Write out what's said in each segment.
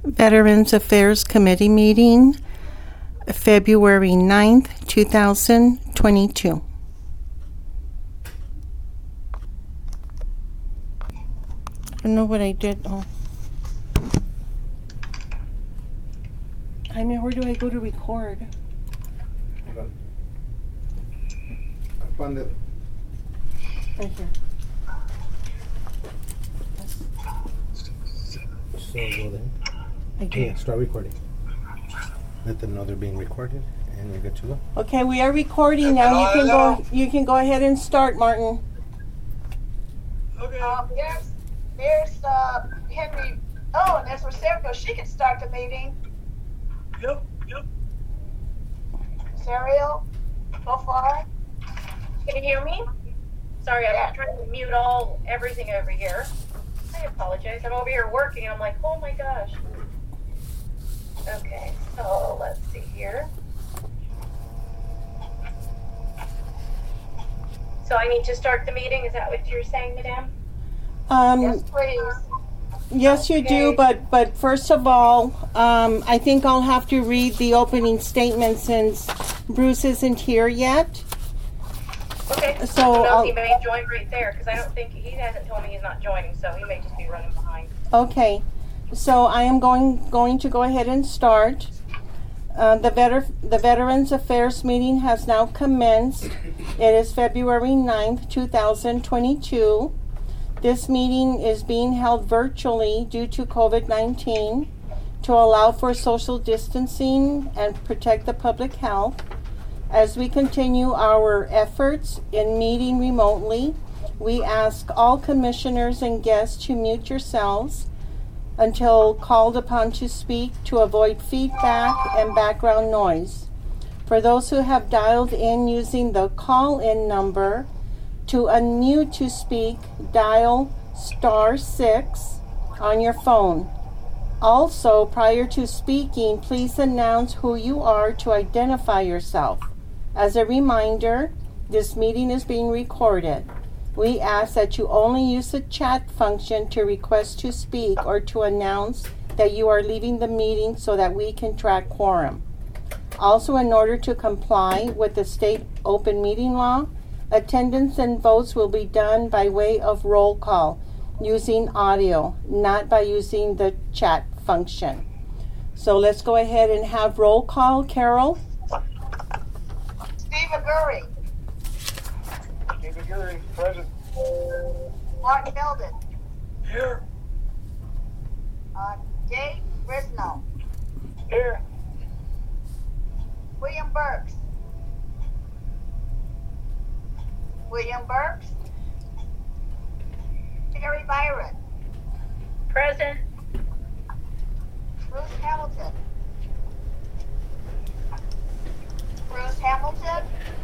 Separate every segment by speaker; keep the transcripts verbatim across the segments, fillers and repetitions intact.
Speaker 1: Veterans Affairs Committee meeting, February ninth, two thousand twenty-two. I don't know what I did. Oh. I mean, where do I go to record?
Speaker 2: Hold on. I found it.
Speaker 1: Right here.
Speaker 2: So go then.
Speaker 1: I do.
Speaker 2: Yeah, start recording. Let them know they're being recorded, and you're good to go.
Speaker 1: Okay, we are recording now. You can go. You can go ahead and start, Martin.
Speaker 3: Okay. Um, there's, there's uh, Henry. Oh, and there's Rosario. She can start the meeting.
Speaker 4: Yep, yep.
Speaker 3: Rosario, so far.
Speaker 5: Can you hear me? Sorry,
Speaker 3: Yeah.
Speaker 5: I'm trying to mute all everything over here. I apologize. I'm over here working, and I'm like, oh my gosh. Okay, so let's see here. So I need to start the meeting. Is that what you're saying, Madame?
Speaker 1: Um,
Speaker 3: Yes, please.
Speaker 1: Yes, you do,
Speaker 5: Okay.
Speaker 1: but but first of all, um, I think I'll have to read the opening statement since Bruce isn't here yet.
Speaker 5: Okay.
Speaker 1: So,
Speaker 5: Who knows,
Speaker 1: I'll-
Speaker 5: he may join right there because I don't think he hasn't told me he's not joining, so he may just be running behind.
Speaker 1: Okay, so I am going going to go ahead and start. Uh, the veter- the Veterans Affairs meeting has now commenced. It is February ninth, two thousand twenty-two. This meeting is being held virtually due to COVID nineteen to allow for social distancing and protect the public health. As we continue our efforts in meeting remotely, we ask all commissioners and guests to mute yourselves until called upon to speak to avoid feedback and background noise. For those who have dialed in using the call-in number, to unmute to speak, dial star six on your phone. Also, prior to speaking, please announce who you are to identify yourself. As a reminder, this meeting is being recorded. We ask that you only use the chat function to request to speak or to announce that you are leaving the meeting so that we can track quorum. Also, in order to comply with the state open meeting law, attendance and votes will be done by way of roll call using audio, not by using the chat function. So let's go ahead and have roll call. Carol?
Speaker 3: Steve Aguri,
Speaker 4: Steve McGurry, present.
Speaker 3: Martin Hilden,
Speaker 4: Here.
Speaker 3: uh, Dave Brisno,
Speaker 4: Here.
Speaker 3: William Burks, William Burks, Terry Byron,
Speaker 5: Present.
Speaker 3: Bruce Hamilton, Bruce Hamilton,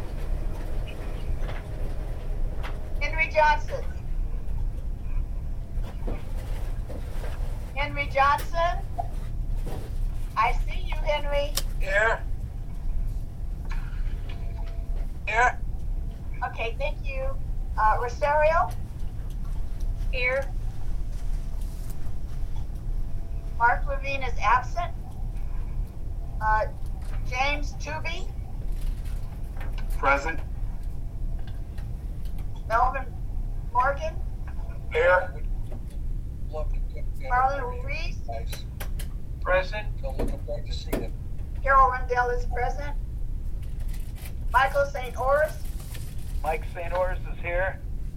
Speaker 3: Henry Johnson, Henry Johnson, I see you, Henry.
Speaker 4: Here. Here.
Speaker 3: Okay, thank you. Uh, Rosario,
Speaker 5: Here.
Speaker 3: Mark Levine is absent. Uh, James Tooby,
Speaker 4: Present.
Speaker 3: Melvin Morgan,
Speaker 4: Here.
Speaker 3: Marlon Reese,
Speaker 4: Present.
Speaker 3: Carol Rendell is present. Michael Saint Orris,
Speaker 4: Mike Saint Orris is here.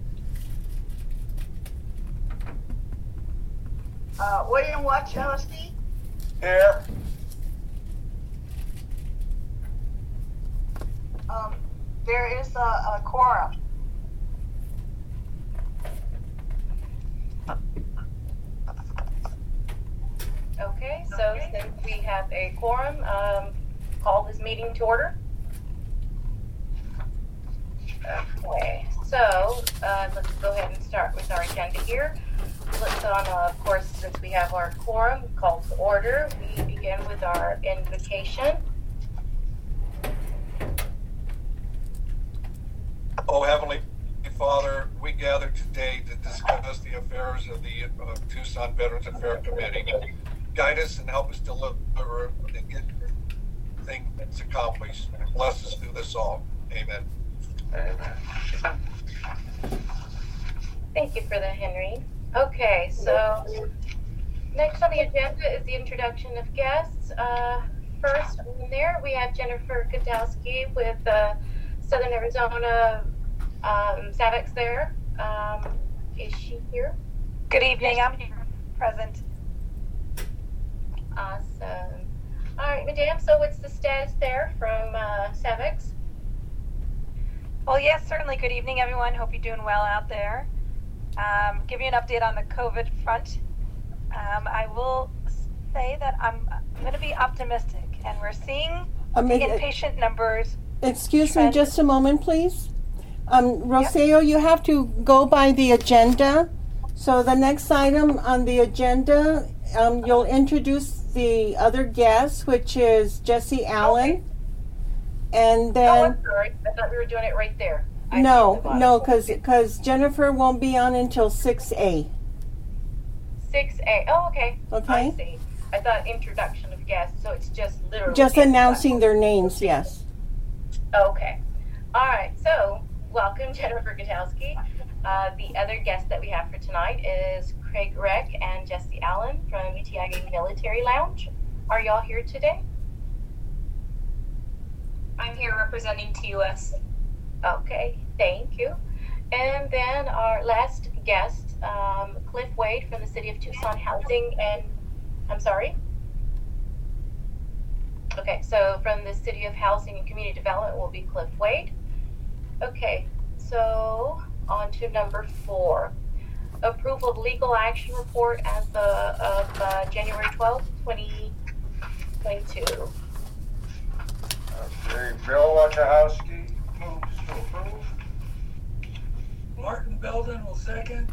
Speaker 3: uh, William Wachowski,
Speaker 4: Here.
Speaker 3: um, there is a, a quorum.
Speaker 5: Okay, so since we have a quorum, um, call this meeting to order. Okay, so uh, let's go ahead and start with our agenda here. Let's on, uh, of course, since we have our quorum called to order, we begin with our invocation.
Speaker 6: Oh, Heavenly Father, we gather today to discuss the affairs of the uh, Tucson Veterans Affairs Committee. guide us and help us deliver and get things accomplished. Bless us through this all. Amen.
Speaker 5: Thank you for that, Henry. Okay, so next on the agenda is the introduction of guests. Uh, first on there, we have Jennifer Gutowski with uh, Southern Arizona um, SAVEX there. Um, is she here?
Speaker 7: Good evening, I'm here, present.
Speaker 5: Awesome. All right, Madame, so what's the status there from uh, SAVEX?
Speaker 7: Well, yes, certainly. Good evening, everyone. Hope you're doing well out there. Um, give you an update on the COVID front. Um, I will say that I'm, I'm going to be optimistic, and we're seeing
Speaker 1: Um,
Speaker 7: the
Speaker 1: it-
Speaker 7: inpatient numbers.
Speaker 1: Excuse me
Speaker 7: Trend.
Speaker 1: just a moment, please. Um, Rosario, you have to go by the agenda. So the next item on the agenda, um, you'll introduce the other guest, which is Jesse Allen. And
Speaker 5: Oh,
Speaker 1: then,
Speaker 5: I'm sorry. I thought we were doing it right there. I see
Speaker 1: no,
Speaker 5: the bottom.
Speaker 1: no, because because Jennifer won't be on until six A.
Speaker 5: six A. Oh, okay.
Speaker 1: Okay.
Speaker 5: I see. I thought introduction of guests, so it's just literally.
Speaker 1: Just announcing their names, yes.
Speaker 5: Okay. All right. So, welcome, Jennifer Gutowski. Uh, the other guest that we have for tonight is Craig Reck and Jesse Allen from U T I A Military Lounge. Are y'all here today?
Speaker 8: I'm here representing T U S.
Speaker 5: Okay. Thank you. And then our last guest, um, Cliff Wade from the City of Tucson Housing and, I'm sorry? Okay, so from the City of Housing and Community Development will be Cliff Wade. Okay, so on to number four. Approval of legal action report as the, of uh, January twelfth, twenty twenty-two.
Speaker 4: Okay, Bill Wachowski moves to approve.
Speaker 9: Martin Belden will second.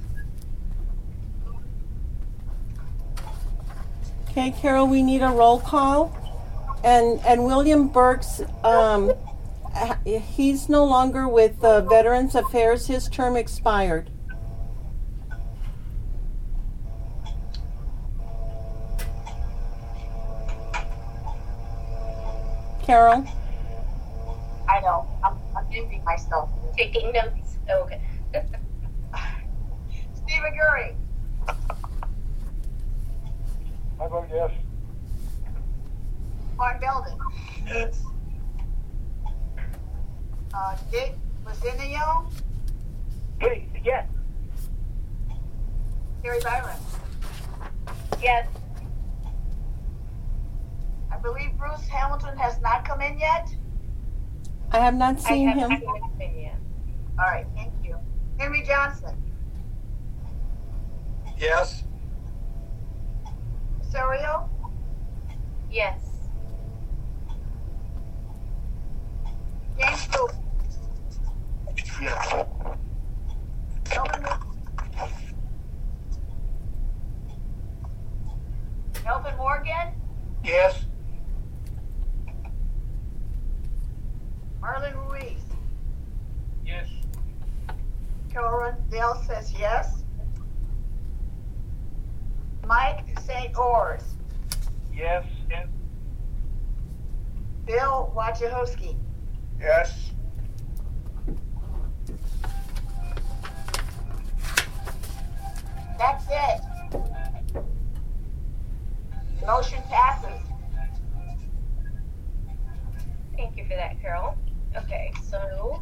Speaker 1: Okay, Carol, we need a roll call. And and William Burks, um, he's no longer with uh, Veterans Affairs. His term expired. Carol?
Speaker 3: I know. I'm, I'm muting myself.
Speaker 5: Taking notes. Okay.
Speaker 3: Stephen Gurry.
Speaker 4: I vote yes.
Speaker 3: Martin Belden.
Speaker 9: Yes.
Speaker 3: Uh, Dick Lucinio.
Speaker 4: Please, yes.
Speaker 3: Terry Byron.
Speaker 5: Yes.
Speaker 3: I believe Bruce Hamilton has not come in yet.
Speaker 1: I have not seen
Speaker 5: I haven't
Speaker 1: him.
Speaker 5: seen anything yet.
Speaker 3: All right, thank you. Henry Johnson.
Speaker 6: Yes.
Speaker 3: Osorio.
Speaker 5: Yes.
Speaker 3: James Luke.
Speaker 6: Yes.
Speaker 3: Melvin, Melvin Morgan.
Speaker 6: Yes.
Speaker 3: Marlon Ruiz.
Speaker 4: Yes.
Speaker 3: Carol Dale says yes. Mike Saint Ors.
Speaker 4: Yes. Yes.
Speaker 3: Bill Wachowski.
Speaker 4: Yes.
Speaker 3: That's it. Motion passes.
Speaker 5: Thank you for that, Carol. Okay, so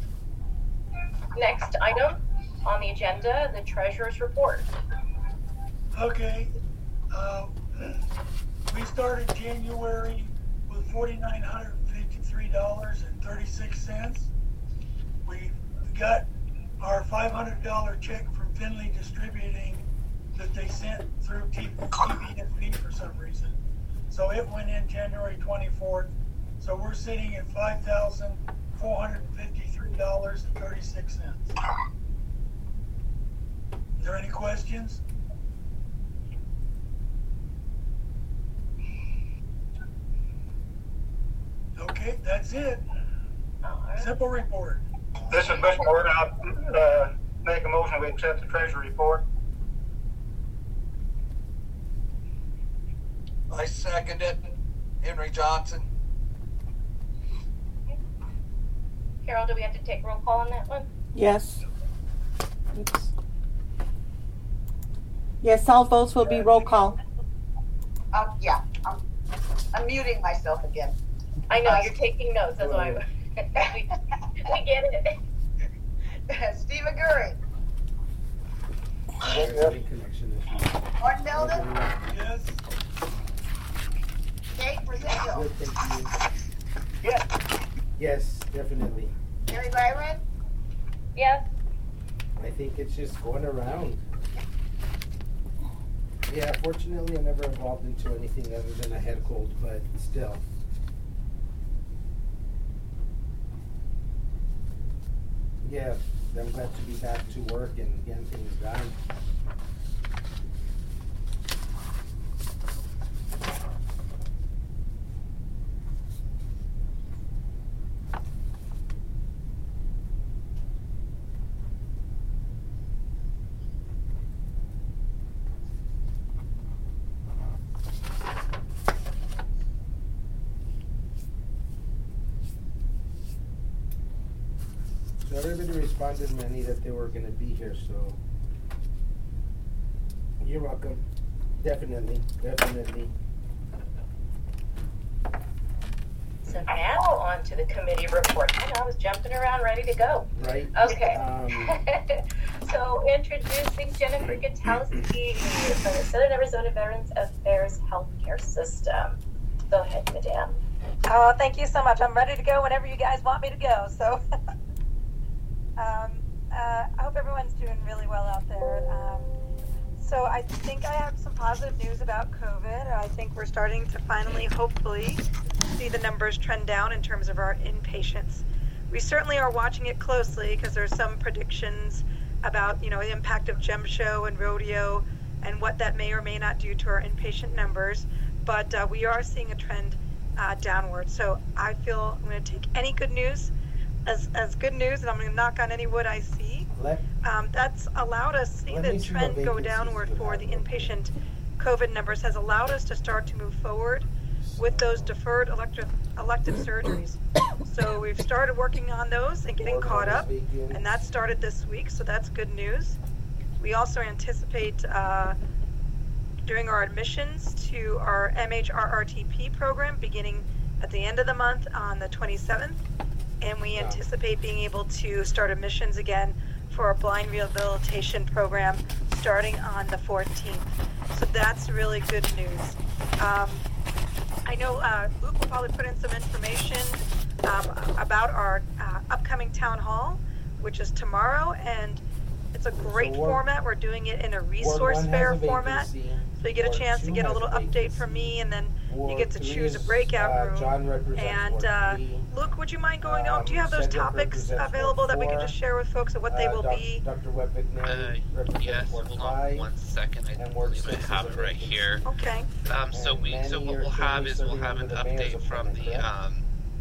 Speaker 5: next item on the agenda, the treasurer's report.
Speaker 9: Okay. Uh, we started January with forty-nine hundred fifty-three dollars and thirty-six cents. We got our five hundred dollars check from Finley Distributing that they sent through T V F B for some reason. So it went in January twenty-fourth. So we're sitting at five thousand four hundred fifty-three dollars and thirty-six cents. Is there any questions? Okay, that's it.
Speaker 5: All right.
Speaker 9: Simple report.
Speaker 4: This is Bush Moore. I'll uh, make a motion to accept the treasury report.
Speaker 6: I second it. Henry Johnson.
Speaker 5: Carol, do we have to take roll call on that one?
Speaker 1: Yes. Oops. Yes, all votes will be roll call.
Speaker 3: Um, yeah, I'm, I'm muting myself again.
Speaker 5: I know, you're taking notes, that's why we, we get it.
Speaker 3: Stephen Gurry.
Speaker 2: Connection issue.
Speaker 3: Martin Belden.
Speaker 9: Yes.
Speaker 3: Kate Brazil.
Speaker 2: Good, thank you.
Speaker 3: Yes.
Speaker 2: Yes, definitely.
Speaker 3: Mary Byron.
Speaker 5: Yes.
Speaker 2: I think it's just going around. Yeah, fortunately I never evolved into anything other than a head cold, but still. Yeah, I'm glad to be back to work and getting things done. So everybody responded, Manny, that they were going to be here, so you're welcome. Definitely, definitely.
Speaker 5: So now on to the committee report. I know, I was jumping around ready to go.
Speaker 2: Right?
Speaker 5: Okay.
Speaker 2: Um,
Speaker 5: So introducing Jennifer Gutowski from the Southern Arizona Veterans Affairs Healthcare System. Go ahead, Madame.
Speaker 7: Oh, thank you so much. I'm ready to go whenever you guys want me to go. So, um, uh, I hope everyone's doing really well out there. Um, so I think I have some positive news about COVID. I think we're starting to finally, hopefully, see the numbers trend down in terms of our inpatients. We certainly are watching it closely because there's some predictions about, you know, the impact of gem show and rodeo and what that may or may not do to our inpatient numbers. But uh, we are seeing a trend uh, downward. So I feel I'm going to take any good news as, as good news, and I'm going to knock on any wood I see.
Speaker 2: let,
Speaker 7: Um, that's allowed us to see
Speaker 2: Let
Speaker 7: the
Speaker 2: me see
Speaker 7: trend
Speaker 2: what
Speaker 7: go
Speaker 2: vacancies
Speaker 7: downward
Speaker 2: you
Speaker 7: for
Speaker 2: have
Speaker 7: the
Speaker 2: real
Speaker 7: inpatient COVID numbers, has allowed us to start to move forward with those deferred elective elective surgeries. So we've started working on those and getting
Speaker 2: board
Speaker 7: caught
Speaker 2: members
Speaker 7: up,
Speaker 2: vacant.
Speaker 7: and that started this week, so that's good news. We also anticipate uh, doing our admissions to our M H R R T P program beginning at the end of the month on the twenty-seventh, and we
Speaker 2: Wow.
Speaker 7: anticipate being able to start admissions again for our blind rehabilitation program starting on the fourteenth. So that's really good news. Um, I know uh, Luke will probably put in some information um, about our uh, upcoming town hall, which is tomorrow, and it's a great
Speaker 2: So Ward-
Speaker 7: format. We're doing it in a
Speaker 2: Ward
Speaker 7: resource
Speaker 2: one has
Speaker 7: fair
Speaker 2: a
Speaker 7: format,
Speaker 2: vacancy.
Speaker 7: so you get a
Speaker 2: Ward
Speaker 7: chance to
Speaker 2: two
Speaker 7: get a
Speaker 2: has
Speaker 7: little update
Speaker 2: vacancy.
Speaker 7: from me, and then you
Speaker 2: Ward
Speaker 7: get to
Speaker 2: three
Speaker 7: choose a
Speaker 2: is,
Speaker 7: breakout
Speaker 2: uh,
Speaker 7: room.
Speaker 2: John represents
Speaker 7: And
Speaker 2: Ward
Speaker 7: uh,
Speaker 2: three.
Speaker 7: Luke, would you mind going
Speaker 2: Um,
Speaker 7: out? Do you have those
Speaker 2: Cedric
Speaker 7: topics
Speaker 2: represents
Speaker 7: available
Speaker 2: Ward
Speaker 7: that we can
Speaker 2: four.
Speaker 7: just share with folks of what they
Speaker 2: Uh,
Speaker 7: will
Speaker 2: Doc-
Speaker 7: be?
Speaker 2: Doctor Webbeck
Speaker 10: Uh,
Speaker 2: represents
Speaker 10: yes,
Speaker 2: Ward
Speaker 10: hold on
Speaker 2: five.
Speaker 10: one second. I
Speaker 2: and Ward
Speaker 10: believe I
Speaker 2: six is
Speaker 10: have
Speaker 2: a
Speaker 10: it right
Speaker 2: vacancy.
Speaker 10: here.
Speaker 7: Okay.
Speaker 10: Um, so
Speaker 2: And
Speaker 10: we,
Speaker 2: Manny,
Speaker 10: so what
Speaker 2: you're
Speaker 10: we'll have
Speaker 2: currently
Speaker 10: is we'll
Speaker 2: serving
Speaker 10: have an
Speaker 2: under the mayor's
Speaker 10: update from
Speaker 2: appointment,
Speaker 10: the
Speaker 2: correct?
Speaker 10: um,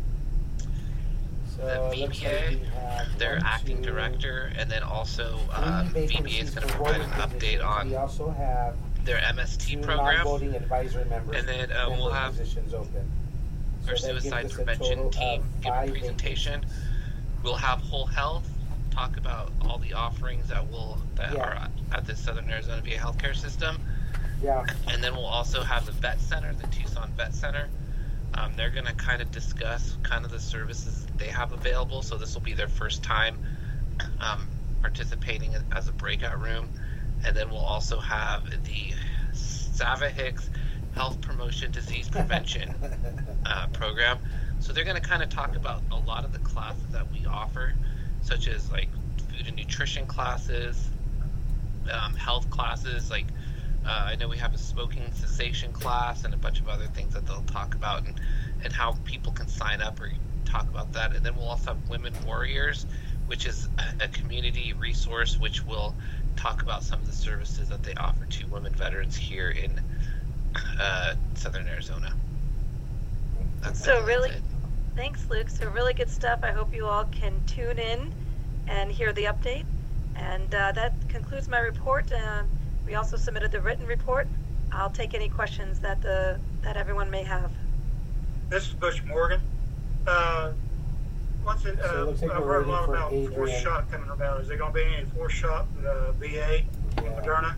Speaker 2: So
Speaker 10: the
Speaker 2: it looks
Speaker 10: V B A,
Speaker 2: like we have
Speaker 10: their
Speaker 2: one,
Speaker 10: acting
Speaker 2: two,
Speaker 10: director, and then also um,
Speaker 2: three
Speaker 10: V B A is
Speaker 2: vacancies
Speaker 10: going to
Speaker 2: for
Speaker 10: provide an
Speaker 2: voting
Speaker 10: update
Speaker 2: positions.
Speaker 10: on
Speaker 2: We also have
Speaker 10: their M S T
Speaker 2: two
Speaker 10: program
Speaker 2: non-voting advisory members.
Speaker 10: And then, uh, we'll
Speaker 2: member
Speaker 10: have
Speaker 2: positions open.
Speaker 10: our
Speaker 2: So that gives
Speaker 10: suicide
Speaker 2: us a
Speaker 10: prevention
Speaker 2: total of
Speaker 10: team give a
Speaker 2: five
Speaker 10: presentation.
Speaker 2: vacancies.
Speaker 10: We'll have Whole Health talk about all the offerings that will that
Speaker 2: Yeah.
Speaker 10: are at the Southern Arizona V A healthcare system.
Speaker 2: Yeah.
Speaker 10: And then we'll also have the Vet Center, the Tucson Vet Center. Um, they're going to kind of discuss kind of the services they have available. So this will be their first time um, participating as a breakout room. And then we'll also have the Sava Hicks Health Promotion Disease Prevention uh, program. So they're going to kind of talk about a lot of the classes that we offer, such as like food and nutrition classes, um, health classes, like Uh, I know we have a smoking cessation class and a bunch of other things that they'll talk about, and, and how people can sign up or talk about that. And then we'll also have Women Warriors, which is a, a community resource which will talk about some of the services that they offer to women veterans here in uh, Southern Arizona. That's
Speaker 7: So
Speaker 10: that's
Speaker 7: really,
Speaker 10: it.
Speaker 7: thanks, Luke. So really good stuff. I hope you all can tune in and hear the update. And uh, that concludes my report. Uh, we also submitted the written report I'll take any questions that the that everyone may have.
Speaker 9: This is Bush Morgan. Uh, what's it?
Speaker 2: So it
Speaker 9: Uh,
Speaker 2: looks like
Speaker 9: I've
Speaker 2: we're
Speaker 9: heard a
Speaker 2: ready
Speaker 9: lot
Speaker 2: for
Speaker 9: about fourth
Speaker 2: Adrian.
Speaker 9: shot coming about. Is there going to be any fourth shot uh, B A,
Speaker 2: Yeah.
Speaker 9: Moderna?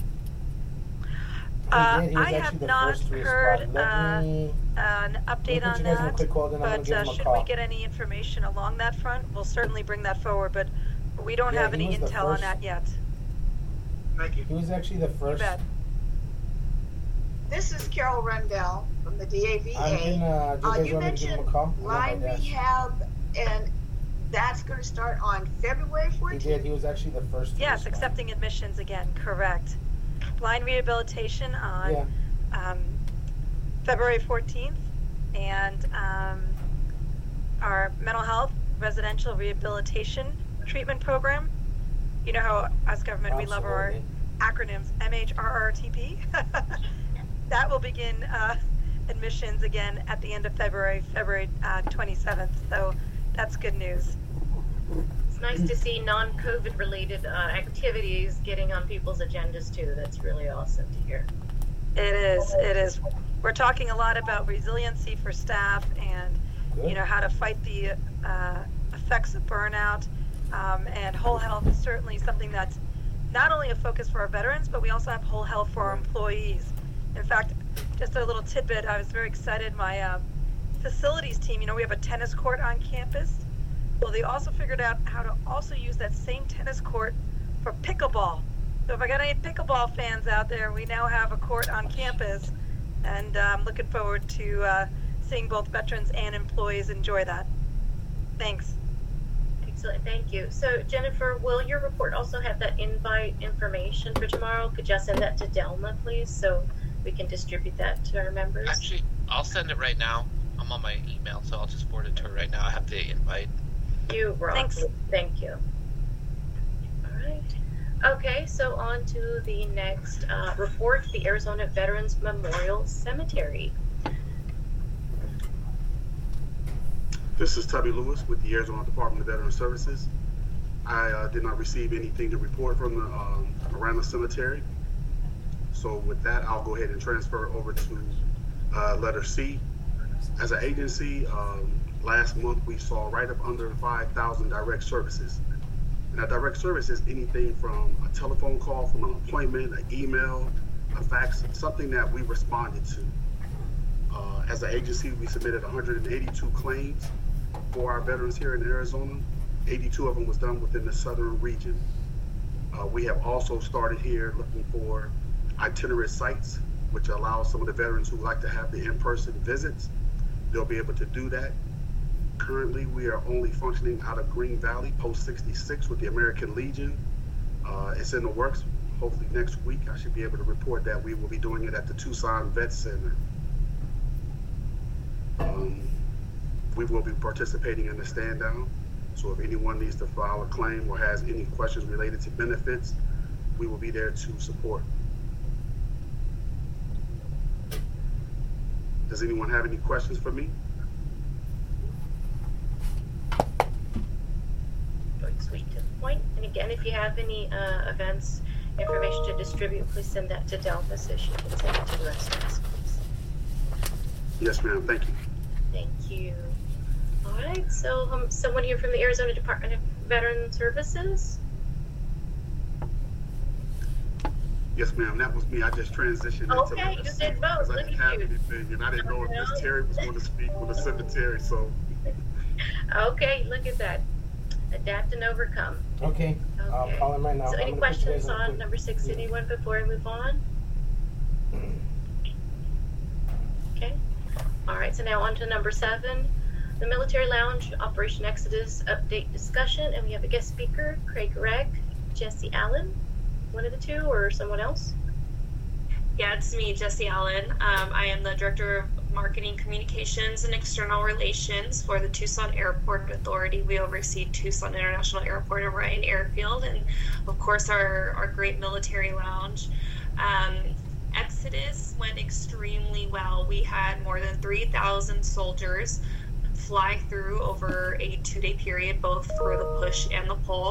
Speaker 7: Uh,
Speaker 2: He did. He was
Speaker 7: I
Speaker 2: actually
Speaker 7: have
Speaker 2: the
Speaker 7: not
Speaker 2: first to
Speaker 7: heard
Speaker 2: respond. Let
Speaker 7: uh,
Speaker 2: me-
Speaker 7: an update
Speaker 2: Let me put
Speaker 7: on
Speaker 2: you guys in a
Speaker 7: that,
Speaker 2: quick call, then I'm gonna
Speaker 7: but
Speaker 2: give
Speaker 7: uh,
Speaker 2: him a
Speaker 7: should
Speaker 2: call.
Speaker 7: we get any information along that front, we'll certainly bring that forward, but we don't
Speaker 2: Yeah,
Speaker 7: have
Speaker 2: he
Speaker 7: any
Speaker 2: was the
Speaker 7: intel on
Speaker 2: first-
Speaker 7: that yet.
Speaker 9: Thank you.
Speaker 2: He was actually the
Speaker 7: You
Speaker 2: first.
Speaker 7: bet.
Speaker 3: This is Carol Rundell from the D A V A.
Speaker 2: I'm gonna. Do you
Speaker 3: Uh,
Speaker 2: guys
Speaker 3: you
Speaker 2: want me to give him
Speaker 3: mentioned
Speaker 2: a call? I'm on my
Speaker 3: line
Speaker 2: desk.
Speaker 3: rehab, and that's going to start on February
Speaker 2: He
Speaker 3: fourteenth.
Speaker 2: did. He was actually the first. To
Speaker 7: Yes,
Speaker 2: respond.
Speaker 7: accepting admissions again, correct. Blind rehabilitation on
Speaker 2: Yeah.
Speaker 7: um, February fourteenth, and um, our mental health residential rehabilitation treatment program. You know how us government, we love our
Speaker 2: Absolutely.
Speaker 7: acronyms, M H R R T P. That will begin uh, admissions again at the end of February, February uh, twenty-seventh. So that's good news.
Speaker 8: It's nice to see non-COVID related uh, activities getting on people's agendas too. That's really awesome to hear.
Speaker 7: It is, it is. We're talking a lot about resiliency for staff and, you know, how to fight the uh, effects of burnout. Um, and whole health is certainly something that's not only a focus for our veterans, but we also have whole health for our employees. In fact, just a little tidbit, I was very excited. My uh, facilities team, you know, we have a tennis court on campus. Well, they also figured out how to also use that same tennis court for pickleball. So if I got any pickleball fans out there, we now have a court on campus, and uh, I'm looking forward to uh, seeing both veterans and employees enjoy that. Thanks.
Speaker 8: Excellent, thank you. So Jennifer, will your report also have that invite information for tomorrow? Could you send that to Delma, please, so we can distribute that to our members?
Speaker 10: Actually, I'll send it right now. I'm on my email, so I'll just forward it to her right now. I have the invite.
Speaker 8: You rock.
Speaker 7: Thanks.
Speaker 8: Thank you. All right. Okay, so on to the next uh, report, the Arizona Veterans Memorial Cemetery.
Speaker 11: This is Tubby Lewis with the Arizona Department of Veteran Services. I uh, did not receive anything to report from the um, Aranda Cemetery. So with that, I'll go ahead and transfer over to uh, letter C. As an agency, um, last month we saw right up under five thousand direct services. And a direct service is anything from a telephone call, from an appointment, an email, a fax, something that we responded to. Uh, as an agency, we submitted one hundred eighty-two claims for our veterans here in Arizona. eighty-two of them was done within the southern region. Uh, we have also started here looking for itinerant sites, which allows some of the veterans who like to have the in-person visits, they'll be able to do that. Currently, we are only functioning out of Green Valley, Post sixty-six with the American Legion. Uh, it's in the works. Hopefully next week, I should be able to report that we will be doing it at the Tucson Vet Center. Um, we will be participating in the stand down. So if anyone needs to file a claim or has any questions related to benefits, we will be there to support. Does anyone have any questions for me?
Speaker 8: Sweet to the point. And again, if you have any uh, events information to distribute, please send that to Delma so she can send it to the rest of us, please.
Speaker 11: Yes, ma'am. Thank you.
Speaker 8: Thank you. All right. So, um, someone here from the Arizona Department of Veteran Services.
Speaker 11: Yes, ma'am. That was me. I just transitioned
Speaker 8: Okay,
Speaker 11: into
Speaker 8: you did both.
Speaker 11: because I
Speaker 8: Look
Speaker 11: didn't
Speaker 8: at
Speaker 11: have
Speaker 8: you.
Speaker 11: anything, and I didn't know if Miss Terry was going to speak on the cemetery. So,
Speaker 8: Okay, look at that. Adapt and overcome.
Speaker 2: Okay. I'll
Speaker 8: Okay.
Speaker 2: call him right now.
Speaker 8: So,
Speaker 2: I'm
Speaker 8: any
Speaker 2: gonna put you guys
Speaker 8: questions
Speaker 2: on
Speaker 8: on
Speaker 2: quick-
Speaker 8: number six?
Speaker 2: Yeah.
Speaker 8: Anyone before we move on? Okay. All right. So now on to number seven, the Military Lounge Operation Exodus update discussion, and we have a guest speaker, Craig Gregg, Jesse Allen, one of the two, or someone else.
Speaker 12: Yeah, it's me, Jesse Allen. Um, I am the Director of Marketing, Communications, and External Relations for the Tucson Airport Authority. We oversee Tucson International Airport and Ryan Airfield, and of course our, our great military lounge. Um, Exodus went extremely well. We had more than three thousand soldiers fly through over a two-day period, both through the push and the pull.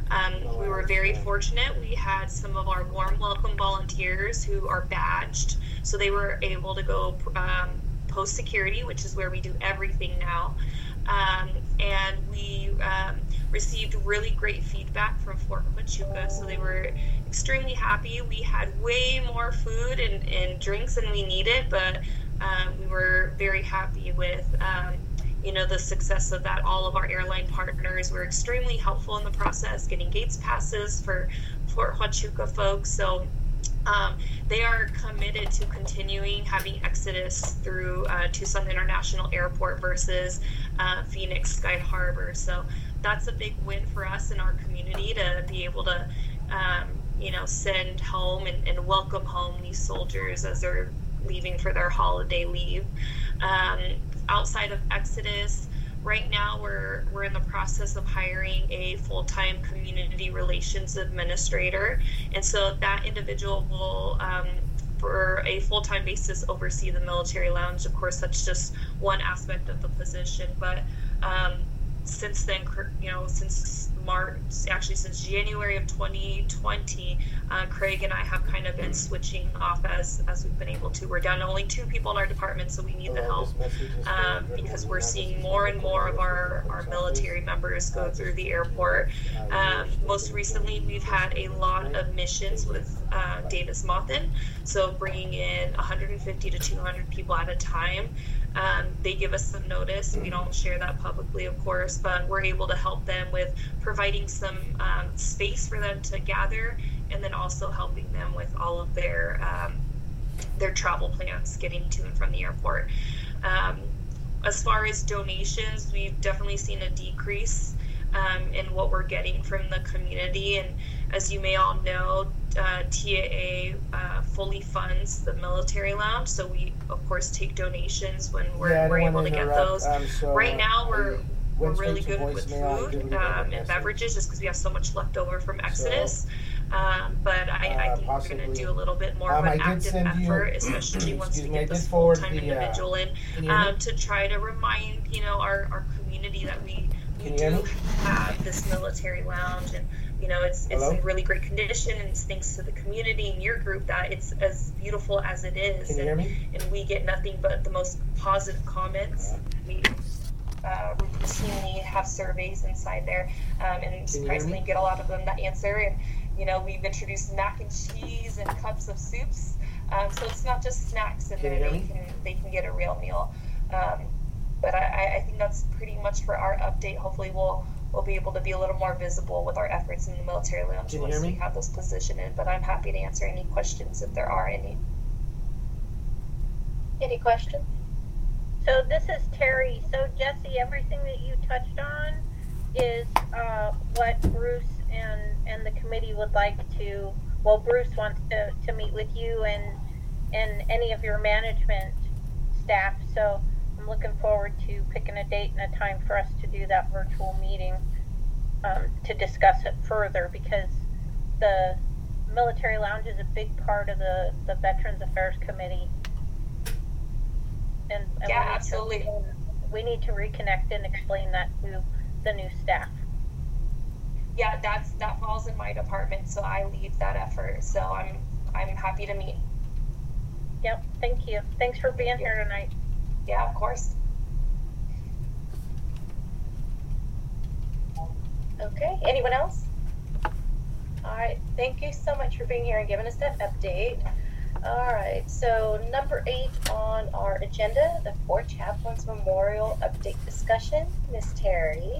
Speaker 12: Um, we were very fortunate. We had some of our warm welcome volunteers who are badged, so they were able to go um, post security, which is where we do everything now. Um, and we um, received really great feedback from Fort Huachuca, so they were extremely happy. We had way more food and, and drinks than we needed, but um, we were very happy with um, you know, the success of that. All of our airline partners were extremely helpful in the process, getting gates passes for Fort Huachuca folks. So um, they are committed to continuing having Exodus through uh, Tucson International Airport versus uh, Phoenix Sky Harbor. So that's a big win for us in our community to be able to, um, you know, send home and, and welcome home these soldiers as they're leaving for their holiday leave. Um, outside of Exodus, right now we're we're in the process of hiring a full-time community relations administrator, and so that individual will um, for a full-time basis oversee the military lounge. Of course, that's just one aspect of the position, but um, since then, you know, since March, actually since January of twenty twenty, uh, Craig and I have kind of been switching off as as we've been able to. We're down to only two people in our department, so we need the help um, because we're seeing more and more of our, our military members go through the airport. Um, most recently, we've had a lot of missions with uh, Davis Monthan, so bringing in one hundred fifty to two hundred people at a time. Um, they give us some notice. We don't share that publicly, of course, but we're able to help them with providing some um, space for them to gather, and then also helping them with all of their um, their travel plans, getting to and from the airport. Um, as far as donations, we've definitely seen a decrease um, in what we're getting from the community, and as you may all know, uh, T A A uh, fully funds the military lounge, so we of course take donations when we're,
Speaker 13: yeah,
Speaker 12: we're able to get those.
Speaker 13: Um, so
Speaker 12: right now we're we're
Speaker 13: Went
Speaker 12: really
Speaker 13: straight to
Speaker 12: good with
Speaker 13: voicemail.
Speaker 12: food um, and beverages just because we have so much left over from Exodus.
Speaker 13: So,
Speaker 12: um, but I, I
Speaker 13: uh,
Speaker 12: think
Speaker 13: possibly.
Speaker 12: we're going to do a little bit more
Speaker 13: Um,
Speaker 12: of an
Speaker 13: I did
Speaker 12: active
Speaker 13: send you-
Speaker 12: effort, especially once we
Speaker 13: me, I
Speaker 12: get
Speaker 13: did
Speaker 12: this
Speaker 13: forward
Speaker 12: full-time
Speaker 13: the, uh,
Speaker 12: individual in,
Speaker 13: can you hear me?
Speaker 12: um, to try to remind, you know, our, our community that we, we
Speaker 13: Can you hear
Speaker 12: do
Speaker 13: me?
Speaker 12: have this military lounge, and you know, it's it's
Speaker 13: Hello?
Speaker 12: in really great condition, and it's thanks to the community and your group that it's as beautiful as it is.
Speaker 13: Can you
Speaker 12: and,
Speaker 13: hear me?
Speaker 12: and we get nothing but the most positive comments. We uh, routinely have surveys inside there, um, and
Speaker 13: Can you hear
Speaker 12: surprisingly
Speaker 13: me?
Speaker 12: get a lot of them that answer. And you know, we've introduced mac and cheese and cups of soups, um, so it's not just snacks in
Speaker 13: Can you
Speaker 12: there.
Speaker 13: hear
Speaker 12: They
Speaker 13: me?
Speaker 12: can they can get a real meal. Um, but I, I think that's pretty much for our update. Hopefully, we'll we'll be able to be a little more visible with our efforts in the military lounge
Speaker 13: Can you
Speaker 12: once
Speaker 13: hear me?
Speaker 12: we have those positioned in. But I'm happy to answer any questions if there are any.
Speaker 5: Any questions?
Speaker 14: So this is Terry. So Jesse, everything that you touched on is uh, what Bruce and, and the committee would like to, well, Bruce wants to, to meet with you and, and any of your management staff. So I'm looking forward to picking a date and a time for us to do that virtual meeting um, to discuss it further, because the military lounge is a big part of the, the Veterans Affairs Committee. And, and
Speaker 12: Yeah,
Speaker 14: we need
Speaker 12: absolutely.
Speaker 14: To, we need to reconnect and explain that to the new staff.
Speaker 12: Yeah, that's that falls in my department, so I lead that effort. So I'm I'm happy to meet.
Speaker 14: Yep, thank you. Thanks for being here tonight.
Speaker 12: Yeah, of course.
Speaker 5: Okay, anyone else? All right, thank you so much for being here and giving us that update. All right, so number eight on our agenda, the Four Chaplains Memorial Update Discussion. Miss Terry.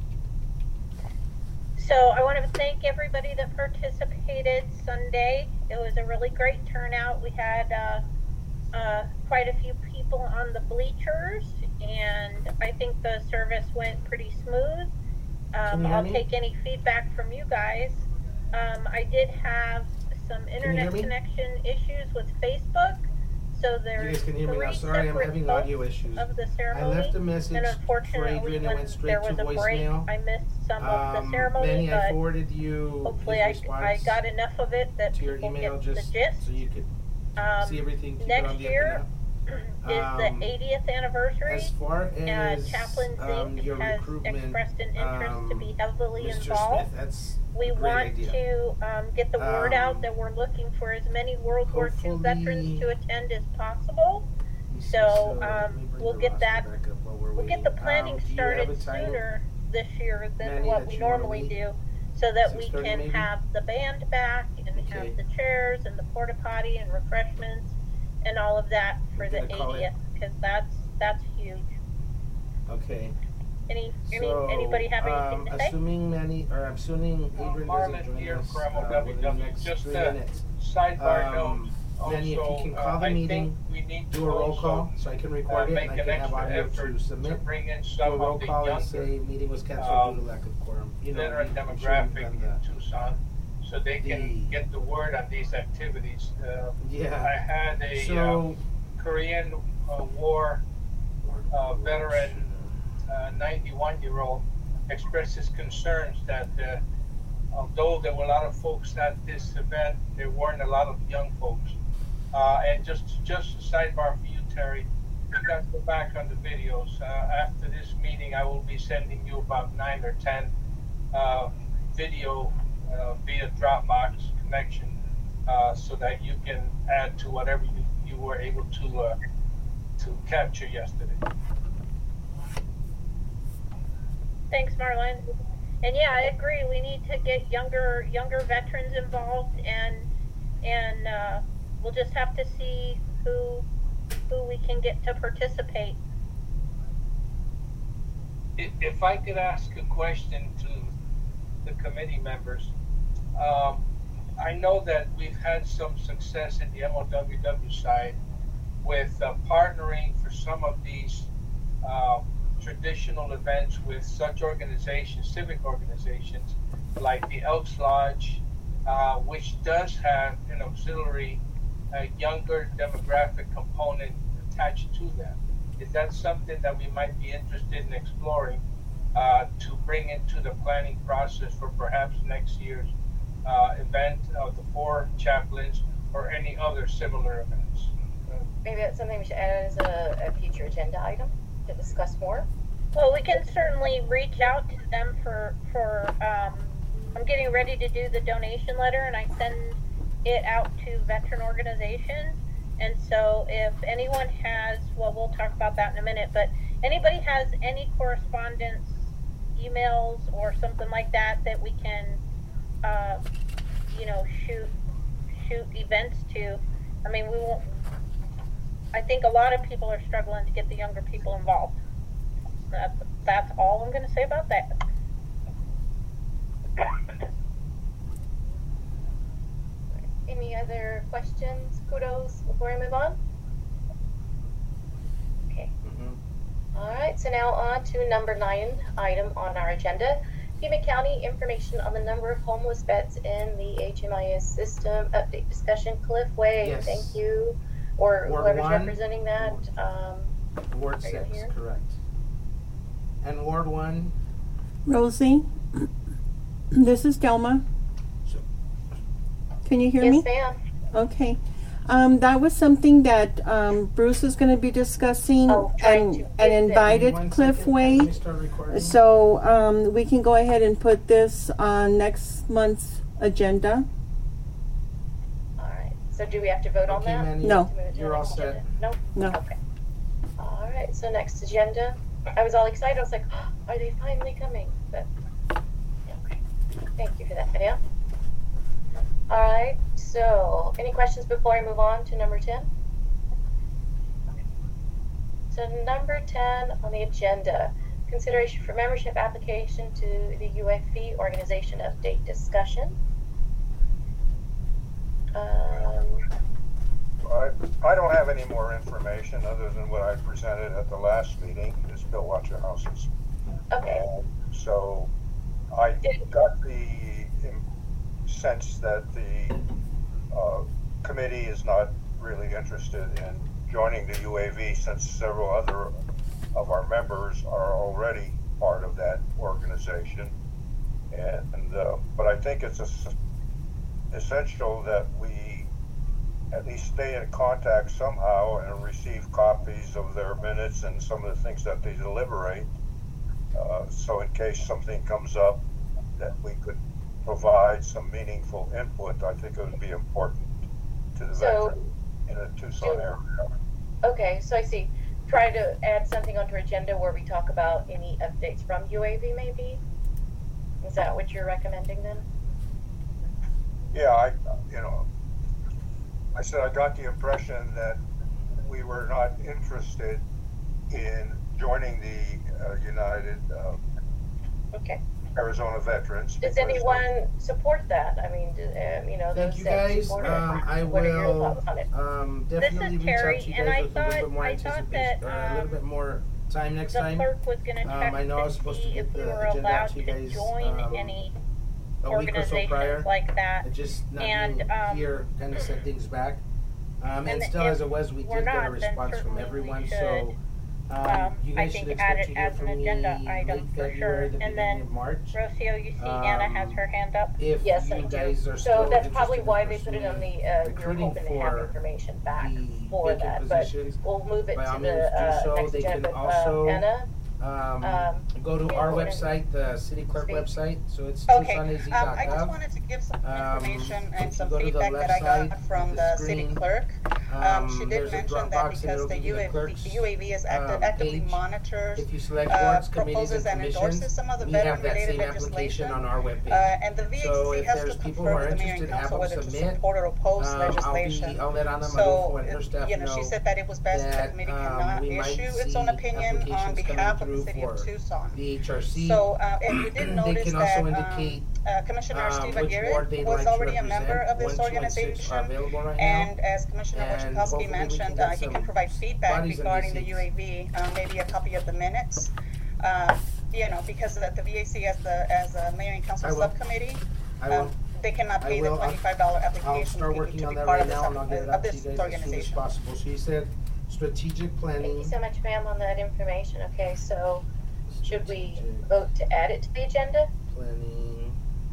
Speaker 14: So I want to thank everybody that participated Sunday. It was a really great turnout. We had uh, uh, quite a few people on the bleachers, and I think the service went pretty smooth. Um, I'll
Speaker 13: me?
Speaker 14: take any feedback from you guys. Um, I did have some internet
Speaker 13: me?
Speaker 14: connection issues with Facebook, so
Speaker 2: You
Speaker 14: there's
Speaker 2: guys can hear me
Speaker 14: three
Speaker 2: now. Sorry, I'm
Speaker 14: separate
Speaker 2: having
Speaker 14: votes
Speaker 2: audio issues.
Speaker 14: of the
Speaker 2: I
Speaker 14: ceremony.
Speaker 2: left a message
Speaker 14: and
Speaker 2: for
Speaker 14: unfortunately,
Speaker 2: Adrian and it
Speaker 14: when
Speaker 2: went straight
Speaker 14: there
Speaker 2: to
Speaker 14: was a break,
Speaker 2: voicemail.
Speaker 14: I missed some of the
Speaker 2: Um,
Speaker 14: ceremony,
Speaker 2: Benny, I
Speaker 14: but
Speaker 2: forwarded you
Speaker 14: hopefully I,
Speaker 2: his response
Speaker 14: I got enough of it that
Speaker 2: to your
Speaker 14: people
Speaker 2: email
Speaker 14: get
Speaker 2: just
Speaker 14: the gist.
Speaker 2: so you could
Speaker 14: Um,
Speaker 2: see everything. Keep it
Speaker 14: next
Speaker 2: on the
Speaker 14: year
Speaker 2: up
Speaker 14: is
Speaker 2: Um,
Speaker 14: the eightieth anniversary.
Speaker 2: As far
Speaker 14: Uh,
Speaker 2: as
Speaker 14: Chaplains
Speaker 2: um,
Speaker 14: Inc
Speaker 2: your
Speaker 14: has
Speaker 2: recruitment,
Speaker 14: expressed an interest
Speaker 2: um,
Speaker 14: to be heavily
Speaker 2: Mister
Speaker 14: involved
Speaker 2: Smith, that's
Speaker 14: we
Speaker 2: Great
Speaker 14: want
Speaker 2: idea.
Speaker 14: to um, get the word
Speaker 2: Um,
Speaker 14: out that we're looking for as many World War Two
Speaker 2: hopefully-
Speaker 14: veterans to attend as possible.
Speaker 2: Let me see,
Speaker 14: So,
Speaker 2: let
Speaker 14: um,
Speaker 2: me bring
Speaker 14: we'll
Speaker 2: the
Speaker 14: get
Speaker 2: roster
Speaker 14: that-
Speaker 2: back up while we're
Speaker 14: We'll get
Speaker 2: waiting.
Speaker 14: the planning
Speaker 2: Um, do you have
Speaker 14: started
Speaker 2: a title?
Speaker 14: sooner this year than
Speaker 2: Manny,
Speaker 14: what
Speaker 2: that
Speaker 14: we
Speaker 2: you wanna
Speaker 14: normally
Speaker 2: lead?
Speaker 14: do, so that we
Speaker 2: six thirty
Speaker 14: can
Speaker 2: maybe?
Speaker 14: have the band back and
Speaker 2: Okay.
Speaker 14: have the chairs and the porta potty and refreshments and all of that for
Speaker 2: We're
Speaker 14: the
Speaker 2: gonna call it-
Speaker 14: eightieth, because that's that's huge.
Speaker 2: Okay.
Speaker 14: Any any
Speaker 2: So,
Speaker 14: anybody have anything
Speaker 2: um,
Speaker 14: to say?
Speaker 2: assuming Manny, or assuming Adrian doesn't
Speaker 4: Marlon
Speaker 2: join
Speaker 4: here
Speaker 2: us
Speaker 4: from
Speaker 2: uh,
Speaker 4: O W
Speaker 2: within the
Speaker 4: W.
Speaker 2: next
Speaker 4: Just
Speaker 2: three
Speaker 4: a
Speaker 2: minutes.
Speaker 4: sidebar
Speaker 2: Um,
Speaker 4: note.
Speaker 2: Manny, if you
Speaker 4: Also,
Speaker 2: can call
Speaker 4: uh,
Speaker 2: the
Speaker 4: I
Speaker 2: meeting,
Speaker 4: think we need
Speaker 2: do
Speaker 4: to
Speaker 2: a roll
Speaker 4: also,
Speaker 2: call so I can
Speaker 4: uh,
Speaker 2: record it
Speaker 4: make
Speaker 2: and I
Speaker 4: an
Speaker 2: can have
Speaker 4: extra
Speaker 2: audio
Speaker 4: effort
Speaker 2: to
Speaker 4: to
Speaker 2: submit.
Speaker 4: bring in
Speaker 2: Do a
Speaker 4: some
Speaker 2: roll
Speaker 4: of the
Speaker 2: call and
Speaker 4: younger
Speaker 2: say meeting was canceled
Speaker 4: um,
Speaker 2: due to lack of quorum. You know,
Speaker 4: veteran
Speaker 2: we- I'm sure we've
Speaker 4: demographic
Speaker 2: done that.
Speaker 4: in Tucson, so they can
Speaker 2: The-
Speaker 4: get the word on these activities. Uh,
Speaker 2: Yeah.
Speaker 4: I had a
Speaker 2: So-
Speaker 4: uh, Korean uh, War uh, veteran, uh, ninety-one-year-old, expressed his concerns that uh, although there were a lot of folks at this event, there weren't a lot of young folks. Uh, and just just a sidebar for you, Terry, you got to go back on the videos. Uh, after this meeting, I will be sending you about nine or ten uh, video uh, via Dropbox connection, uh, so that you can add to whatever you, you were able to uh, to capture yesterday.
Speaker 14: Thanks, Marlon. And yeah, I agree. We need to get younger younger veterans involved, and and uh, we'll just have to see who who we can get to participate.
Speaker 4: If if I could ask a question to the committee members, um, I know that we've had some success in the M O W W side with uh, partnering for some of these uh, traditional events with such organizations, civic organizations, like the Elks Lodge, uh, which does have an auxiliary, uh, younger demographic component attached to them. Is that something that we might be interested in exploring uh, to bring into the planning process for perhaps next year's uh, event of the four chaplains or any other similar events?
Speaker 5: Maybe that's something we should add as a, a future agenda item to discuss more.
Speaker 14: Well, we can certainly reach out to them for for. Um, I'm getting ready to do the donation letter, and I send it out to veteran organizations. And so, if anyone has, well, we'll talk about that in a minute. But anybody has any correspondence, emails, or something like that that we can, uh, you know, shoot shoot events to. I mean, we won't. I think a lot of people are struggling to get the younger people involved. That's, that's all I'm going to say about that.
Speaker 5: Any other questions, kudos before I move on? Okay.
Speaker 2: Mm-hmm.
Speaker 5: All right, so now on to number nine item on our agenda. Pima County information on the number of homeless vets in the H M I S system. Update discussion. Cliff Way,
Speaker 2: Yes.
Speaker 5: thank you. Or
Speaker 2: Ward
Speaker 5: whoever's
Speaker 2: one.
Speaker 5: representing that. Um,
Speaker 2: Ward
Speaker 5: Are you
Speaker 2: six,
Speaker 5: here?
Speaker 2: correct. And Ward one,
Speaker 1: Rosie, this is Delma. Can you hear
Speaker 5: yes,
Speaker 1: me?
Speaker 5: ma'am.
Speaker 1: Okay. Um, that was something that um, Bruce is going to be discussing
Speaker 5: Oh, trying
Speaker 1: and,
Speaker 5: to
Speaker 1: and
Speaker 5: get them.
Speaker 1: invited
Speaker 2: One
Speaker 1: Cliff
Speaker 2: second,
Speaker 1: Way.
Speaker 2: let me start recording.
Speaker 1: So um, we can go ahead and put this on next month's agenda.
Speaker 5: All right. So do we have to vote on
Speaker 2: Okay,
Speaker 5: that?
Speaker 2: Manny,
Speaker 1: No.
Speaker 5: To move it to
Speaker 2: you're
Speaker 5: the
Speaker 2: all
Speaker 5: next
Speaker 2: set.
Speaker 5: agenda? Nope.
Speaker 1: No.
Speaker 5: Okay. All right. So next agenda. I was all excited. I was like, oh, are they finally coming? But yeah, okay. Thank you for that video. All right. So any questions before I move on to number ten? Okay. So number ten on the agenda, consideration for membership application to the U F V organization update discussion. Um,
Speaker 4: I, I don't have any more information other than what I presented at the last meeting, is Bill Waterhouse's.
Speaker 5: okay.
Speaker 4: And so I got the im- sense that the uh, committee is not really interested in joining the U A V, since several other of our members are already part of that organization. And uh, but I think it's es- essential that we at least stay in contact somehow and receive copies of their minutes and some of the things that they deliberate. Uh, so in case something comes up, that we could
Speaker 13: provide some meaningful input, I think it would be important to the
Speaker 5: So,
Speaker 13: veteran in a Tucson
Speaker 5: do-
Speaker 13: area.
Speaker 5: Okay, so I see. Try to add something onto our agenda where we talk about any updates from U A V maybe? Is that what you're recommending then?
Speaker 13: Yeah, I, you know, I said I got the impression that we were not interested in joining the uh, United uh,
Speaker 5: Okay.
Speaker 13: Arizona Veterans.
Speaker 5: Does
Speaker 13: because
Speaker 5: anyone support that? I mean, do, um, you know,
Speaker 2: Thank
Speaker 5: those
Speaker 2: you
Speaker 5: that
Speaker 2: guys.
Speaker 5: support it.
Speaker 2: Um, I
Speaker 5: What are your
Speaker 2: will
Speaker 5: thoughts on it?
Speaker 2: um,
Speaker 14: This
Speaker 2: definitely
Speaker 14: is
Speaker 2: reach out
Speaker 14: Terry,
Speaker 2: to you
Speaker 14: and
Speaker 2: guys
Speaker 14: I
Speaker 2: with a little
Speaker 14: thought-
Speaker 2: bit more
Speaker 14: I thought
Speaker 2: anticipation,
Speaker 14: that,
Speaker 2: or a little
Speaker 14: um,
Speaker 2: bit more time next
Speaker 14: The
Speaker 2: time.
Speaker 14: clerk was gonna
Speaker 2: Um,
Speaker 14: check
Speaker 2: I know I was
Speaker 14: to
Speaker 2: supposed to
Speaker 14: see
Speaker 2: get
Speaker 14: if we
Speaker 2: the
Speaker 14: were
Speaker 2: agenda out
Speaker 14: allowed
Speaker 2: to you
Speaker 14: to
Speaker 2: guys,
Speaker 14: join
Speaker 2: um,
Speaker 14: any
Speaker 2: a week or so prior.
Speaker 14: organizations like that.
Speaker 2: It just not
Speaker 14: And,
Speaker 2: being
Speaker 14: um,
Speaker 2: here kind of set things back. Um, and,
Speaker 14: and
Speaker 2: still,
Speaker 14: if
Speaker 2: as it was, we
Speaker 14: we're
Speaker 2: did get a
Speaker 14: not, then
Speaker 2: response from
Speaker 14: certainly we
Speaker 2: everyone.
Speaker 14: should,
Speaker 2: So um,
Speaker 14: Um,
Speaker 2: you
Speaker 14: I
Speaker 2: guys
Speaker 14: think
Speaker 2: should
Speaker 14: add
Speaker 2: expect
Speaker 14: it
Speaker 2: to hear
Speaker 14: as
Speaker 2: from
Speaker 14: an
Speaker 2: me
Speaker 14: agenda
Speaker 2: late
Speaker 14: item for
Speaker 2: February,
Speaker 14: sure.
Speaker 2: the
Speaker 14: And
Speaker 2: beginning
Speaker 14: then,
Speaker 2: of March.
Speaker 14: Rocio, you see Anna has
Speaker 2: Um,
Speaker 14: her hand up.
Speaker 2: If
Speaker 5: Yes, I
Speaker 2: you
Speaker 5: do.
Speaker 2: guys are
Speaker 5: So
Speaker 2: still
Speaker 5: that's probably
Speaker 2: interested in
Speaker 5: why they put it on the, uh, we were
Speaker 2: recruiting
Speaker 5: hoping to have
Speaker 2: for
Speaker 5: information back
Speaker 2: the
Speaker 5: for
Speaker 2: vacant
Speaker 5: that, but
Speaker 2: positions,
Speaker 5: we'll move it
Speaker 2: by
Speaker 5: to
Speaker 2: all means
Speaker 5: the,
Speaker 2: do
Speaker 5: uh,
Speaker 2: so.
Speaker 5: next
Speaker 2: They can
Speaker 5: agenda.
Speaker 2: also
Speaker 5: Uh, Anna?
Speaker 2: um,
Speaker 5: Um,
Speaker 2: go to
Speaker 5: yeah,
Speaker 2: our
Speaker 5: and-
Speaker 2: website, the city clerk
Speaker 5: Speak.
Speaker 2: website. So it's
Speaker 15: Okay,
Speaker 2: tucson a z
Speaker 15: um,
Speaker 2: dot
Speaker 15: I just
Speaker 2: gov.
Speaker 15: wanted to give some
Speaker 2: Um,
Speaker 15: information
Speaker 2: if
Speaker 15: and
Speaker 2: you
Speaker 15: some
Speaker 2: go to the
Speaker 15: feedback
Speaker 2: left
Speaker 15: that I
Speaker 2: side
Speaker 15: got
Speaker 2: of
Speaker 15: from
Speaker 2: the
Speaker 15: the city
Speaker 2: screen,
Speaker 15: clerk. Um, she
Speaker 2: um,
Speaker 15: did
Speaker 2: there's a
Speaker 15: mention
Speaker 2: drop
Speaker 15: that
Speaker 2: box and
Speaker 15: because
Speaker 2: it'll
Speaker 15: the
Speaker 2: give you the
Speaker 15: U A V,
Speaker 2: clerk's,
Speaker 15: the U A V is active,
Speaker 2: um,
Speaker 15: actively
Speaker 2: page.
Speaker 15: monitors,
Speaker 2: If you select
Speaker 15: uh,
Speaker 2: boards, committees,
Speaker 15: proposes
Speaker 2: and
Speaker 15: and endorses
Speaker 2: commissions,
Speaker 15: some of the
Speaker 2: we have that
Speaker 15: veteran-related
Speaker 2: same application
Speaker 15: legislation.
Speaker 2: on our webpage.
Speaker 15: Uh, and the V A C
Speaker 2: So if
Speaker 15: has
Speaker 2: there's
Speaker 15: to
Speaker 2: people who
Speaker 15: confer
Speaker 2: are
Speaker 15: with the mayor and
Speaker 2: interested, have
Speaker 15: council
Speaker 2: them
Speaker 15: whether to
Speaker 2: submit.
Speaker 15: support or oppose
Speaker 2: Um, I'll
Speaker 15: legislation.
Speaker 2: be, I'll let Anna
Speaker 15: So,
Speaker 2: Marufo and her
Speaker 15: it-
Speaker 2: staff
Speaker 15: you know, she
Speaker 2: know
Speaker 15: said that it was best that the
Speaker 2: that,
Speaker 15: committee
Speaker 2: um,
Speaker 15: cannot
Speaker 2: we might
Speaker 15: issue its own
Speaker 2: see
Speaker 15: opinion on
Speaker 2: applications coming
Speaker 15: behalf of the
Speaker 2: through
Speaker 15: city of
Speaker 2: for
Speaker 15: Tucson.
Speaker 2: the H R C.
Speaker 15: So, uh, and we did
Speaker 2: They
Speaker 15: notice
Speaker 2: can
Speaker 15: that
Speaker 2: also
Speaker 15: um,
Speaker 2: indicate
Speaker 15: uh, Commissioner
Speaker 2: um,
Speaker 15: Steve
Speaker 2: which
Speaker 15: Aguirre
Speaker 2: board they'd
Speaker 15: was
Speaker 2: like to
Speaker 15: already a member
Speaker 2: represent.
Speaker 15: of this
Speaker 2: One, two, and six
Speaker 15: organization,
Speaker 2: are available right now.
Speaker 15: and as Commissioner
Speaker 2: And
Speaker 15: Wojciechowski
Speaker 2: hopefully we can
Speaker 15: mentioned,
Speaker 2: get
Speaker 15: uh, he
Speaker 2: some
Speaker 15: can provide feedback
Speaker 2: bodies in
Speaker 15: regarding the
Speaker 2: these
Speaker 15: U A V, uh, maybe a copy of the minutes. Uh, you know, because the, the V A C as the as a mayor and council
Speaker 2: I will.
Speaker 15: subcommittee,
Speaker 2: I will.
Speaker 15: um, they cannot
Speaker 2: I
Speaker 15: pay the
Speaker 2: will. I'll-
Speaker 15: twenty-five dollar
Speaker 2: I'll
Speaker 15: application
Speaker 2: start
Speaker 15: fee
Speaker 2: working
Speaker 15: to
Speaker 2: on
Speaker 15: be
Speaker 2: that
Speaker 15: part
Speaker 2: right
Speaker 15: of this,
Speaker 2: now, and I'll get it
Speaker 15: of
Speaker 2: out to
Speaker 15: this
Speaker 2: you guys as soon as
Speaker 15: organization.
Speaker 2: possible. So you said strategic
Speaker 5: Thank you
Speaker 2: planning.
Speaker 5: so much, ma'am, on that information. Okay, so should we vote to add it to the agenda
Speaker 2: Planning.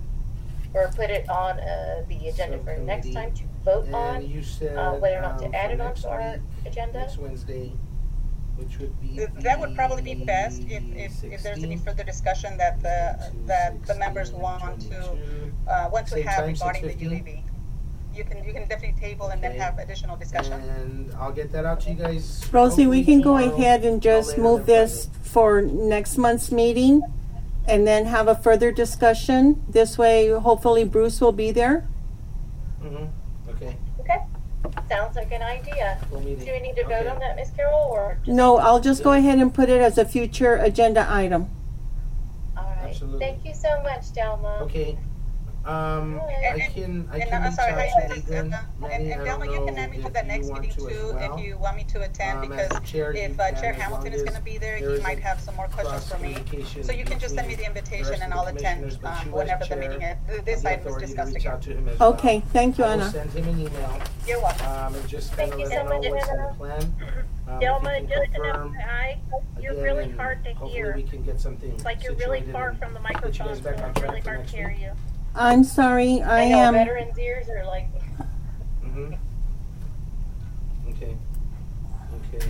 Speaker 5: or put it on uh, the agenda for next time to vote
Speaker 2: And
Speaker 5: on
Speaker 2: you said
Speaker 5: uh, whether or not
Speaker 2: um,
Speaker 5: to add
Speaker 2: for
Speaker 5: it
Speaker 2: next
Speaker 5: onto our
Speaker 2: week,
Speaker 5: agenda?
Speaker 2: next Wednesday, which would be
Speaker 15: Th- That would probably be best if, if, if there's any further discussion that the, that the members want to, uh, want to
Speaker 2: Same
Speaker 15: have
Speaker 2: time,
Speaker 15: regarding the
Speaker 2: six
Speaker 15: U A
Speaker 2: fifteen?
Speaker 15: V. You can, you can definitely table and then
Speaker 2: Okay.
Speaker 15: have additional discussion.
Speaker 2: And I'll get that out to you guys.
Speaker 1: Rosie, we
Speaker 2: hopefully
Speaker 1: can go
Speaker 2: tomorrow,
Speaker 1: ahead and
Speaker 2: no
Speaker 1: just
Speaker 2: later
Speaker 1: move
Speaker 2: than
Speaker 1: this for next month's meeting and then have a further discussion. This way, hopefully Bruce will be there.
Speaker 2: Friday. Mhm. Okay.
Speaker 5: Okay, sounds like an idea.
Speaker 2: Full
Speaker 5: Do
Speaker 2: meeting.
Speaker 5: we need to vote
Speaker 2: Okay.
Speaker 5: on that, Miss Carroll, or just?
Speaker 1: No, I'll just go ahead and put it as a future agenda item.
Speaker 5: All right.
Speaker 2: Absolutely.
Speaker 5: Thank you so much, Delma.
Speaker 2: Okay. Um,
Speaker 15: And-
Speaker 2: I can, I
Speaker 15: And
Speaker 2: can
Speaker 15: I'm
Speaker 2: reach
Speaker 15: sorry,
Speaker 2: out
Speaker 15: I-
Speaker 2: to
Speaker 15: and,
Speaker 2: Adrian,
Speaker 15: and,
Speaker 2: Manny,
Speaker 15: and
Speaker 2: I
Speaker 15: Delma,
Speaker 2: don't
Speaker 15: you can
Speaker 2: know
Speaker 15: add me to
Speaker 2: if
Speaker 15: the
Speaker 2: you
Speaker 15: next
Speaker 2: want
Speaker 15: meeting
Speaker 2: to as
Speaker 15: too,
Speaker 2: well.
Speaker 15: if you want me to attend,
Speaker 2: Um, as
Speaker 15: because
Speaker 2: the chair, you
Speaker 15: if uh,
Speaker 2: can,
Speaker 15: Chair
Speaker 2: as
Speaker 15: Hamilton
Speaker 2: long
Speaker 15: is
Speaker 2: as
Speaker 15: gonna be there,
Speaker 2: there
Speaker 15: he
Speaker 2: is
Speaker 15: might
Speaker 2: a
Speaker 15: have some more questions for me.
Speaker 2: cross-communication
Speaker 15: So you can just send me the
Speaker 2: between
Speaker 15: invitation
Speaker 2: rest
Speaker 15: and
Speaker 2: of
Speaker 15: I'll
Speaker 2: the
Speaker 15: attend,
Speaker 2: commissioners, but
Speaker 15: um,
Speaker 2: you as
Speaker 15: whenever the
Speaker 2: chair
Speaker 15: meeting, is-
Speaker 2: have
Speaker 15: this
Speaker 2: the
Speaker 15: item is
Speaker 2: authority to
Speaker 15: discussed
Speaker 2: reach out
Speaker 15: again.
Speaker 2: to him as well.
Speaker 1: Okay, thank you,
Speaker 2: I will
Speaker 1: Anna.
Speaker 2: send him an email,
Speaker 15: You're welcome.
Speaker 2: um, and just
Speaker 5: Thank
Speaker 2: kind of
Speaker 5: you
Speaker 2: let
Speaker 5: so
Speaker 2: him know
Speaker 5: much,
Speaker 2: what's in the
Speaker 5: Anna.
Speaker 2: plan. Um,
Speaker 14: Delma,
Speaker 2: if he
Speaker 14: just
Speaker 2: can
Speaker 14: an
Speaker 2: confirm
Speaker 14: F Y I, you're
Speaker 2: again,
Speaker 14: really
Speaker 2: and
Speaker 14: hard to
Speaker 2: hopefully
Speaker 14: hear.
Speaker 2: we can get something
Speaker 14: It's like you're really
Speaker 2: situated
Speaker 14: far
Speaker 2: and
Speaker 14: from the
Speaker 2: get you
Speaker 14: microphone,
Speaker 2: guys
Speaker 14: so
Speaker 2: back on
Speaker 14: it's
Speaker 2: track
Speaker 14: really
Speaker 2: for
Speaker 14: hard
Speaker 2: next
Speaker 14: to hear
Speaker 2: week.
Speaker 14: you.
Speaker 1: I'm sorry, I
Speaker 5: I know
Speaker 1: am.
Speaker 5: veterans' ears are like.
Speaker 2: Mm-hmm. Okay. Okay.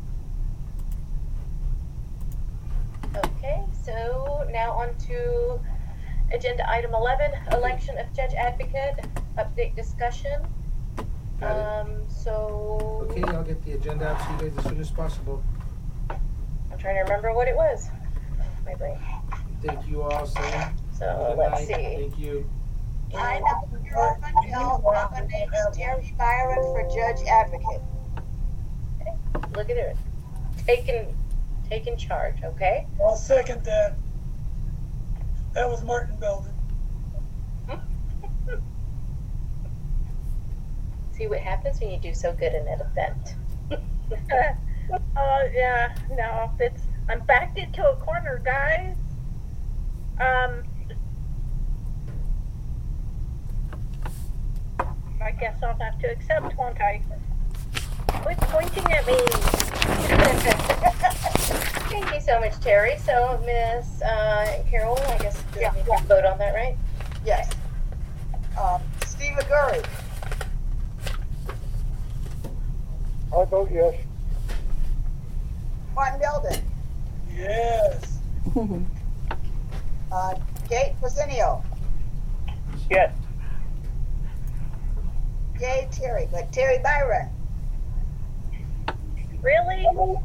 Speaker 5: Okay, so now on to agenda item eleven, election of judge advocate, update discussion.
Speaker 2: Got it.
Speaker 5: Um, so
Speaker 2: Okay, I'll get the agenda out to you guys as soon as possible.
Speaker 5: I'm trying to remember what it was. Oh, my brain.
Speaker 2: Thank you all, Sam.
Speaker 5: So
Speaker 2: Good
Speaker 5: let's
Speaker 2: night.
Speaker 5: see.
Speaker 2: Thank you.
Speaker 3: I now nominate Terry Byron for judge advocate.
Speaker 5: Look at it. Taking, taking charge, okay?
Speaker 9: I'll second that. That was Martin Belden.
Speaker 5: See what happens when you do so good in an event.
Speaker 14: Oh, yeah, no, it's, I'm backed into a corner, guys. Um, I guess I'll have to accept, won't I? Quit pointing at me.
Speaker 5: Thank you so much, Terry. So, Miss uh, Carol, I guess we
Speaker 3: Yeah.
Speaker 5: need to vote on that, right?
Speaker 3: Yes. Um, Steve Aguirre,
Speaker 13: I vote yes.
Speaker 3: Martin Belden,
Speaker 9: Yes.
Speaker 3: uh, Kate Presenio,
Speaker 16: Yes.
Speaker 3: Yay, Terry, but Terry Byron.
Speaker 14: Really?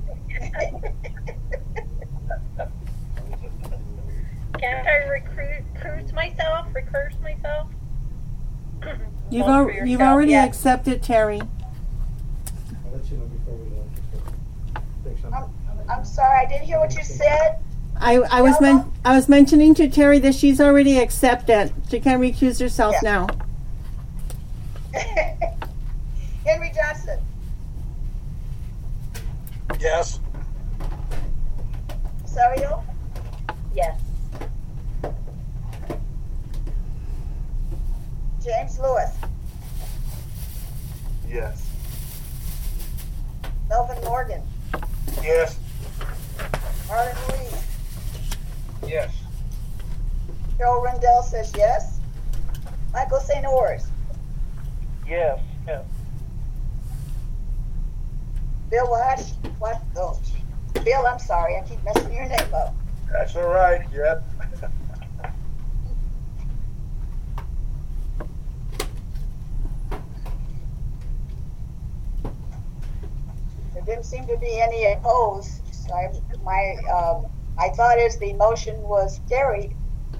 Speaker 14: Can't I recruit, recruit myself, recurse myself?
Speaker 1: You've,
Speaker 14: Vote
Speaker 1: al-
Speaker 14: for
Speaker 1: you've
Speaker 14: yourself,
Speaker 1: already
Speaker 14: yeah.
Speaker 1: accepted, Terry.
Speaker 17: I'll let you know before we go. Thanks, Sean.
Speaker 3: I'm, I'm sorry, I didn't hear what you said.
Speaker 1: I, I was men- I was mentioning to Terry that she's already accepted. She can recuse herself
Speaker 3: Yeah.
Speaker 1: now.
Speaker 3: Henry Johnson.
Speaker 6: Yes.
Speaker 3: Sario.
Speaker 14: Yes.
Speaker 3: James Lewis.
Speaker 13: Yes.
Speaker 3: Melvin Morgan.
Speaker 13: Yes.
Speaker 3: Marlon Ruiz.
Speaker 4: Yes.
Speaker 3: Carol Rendell says yes. Michael Saint Ors.
Speaker 16: Yes. Yes.
Speaker 3: Bill Wash. What? Oh, Bill, I'm sorry. I keep messing your name up.
Speaker 13: That's all right. Yep.
Speaker 3: There didn't seem to be any opposed. So I, my, um, I thought as the motion was carried.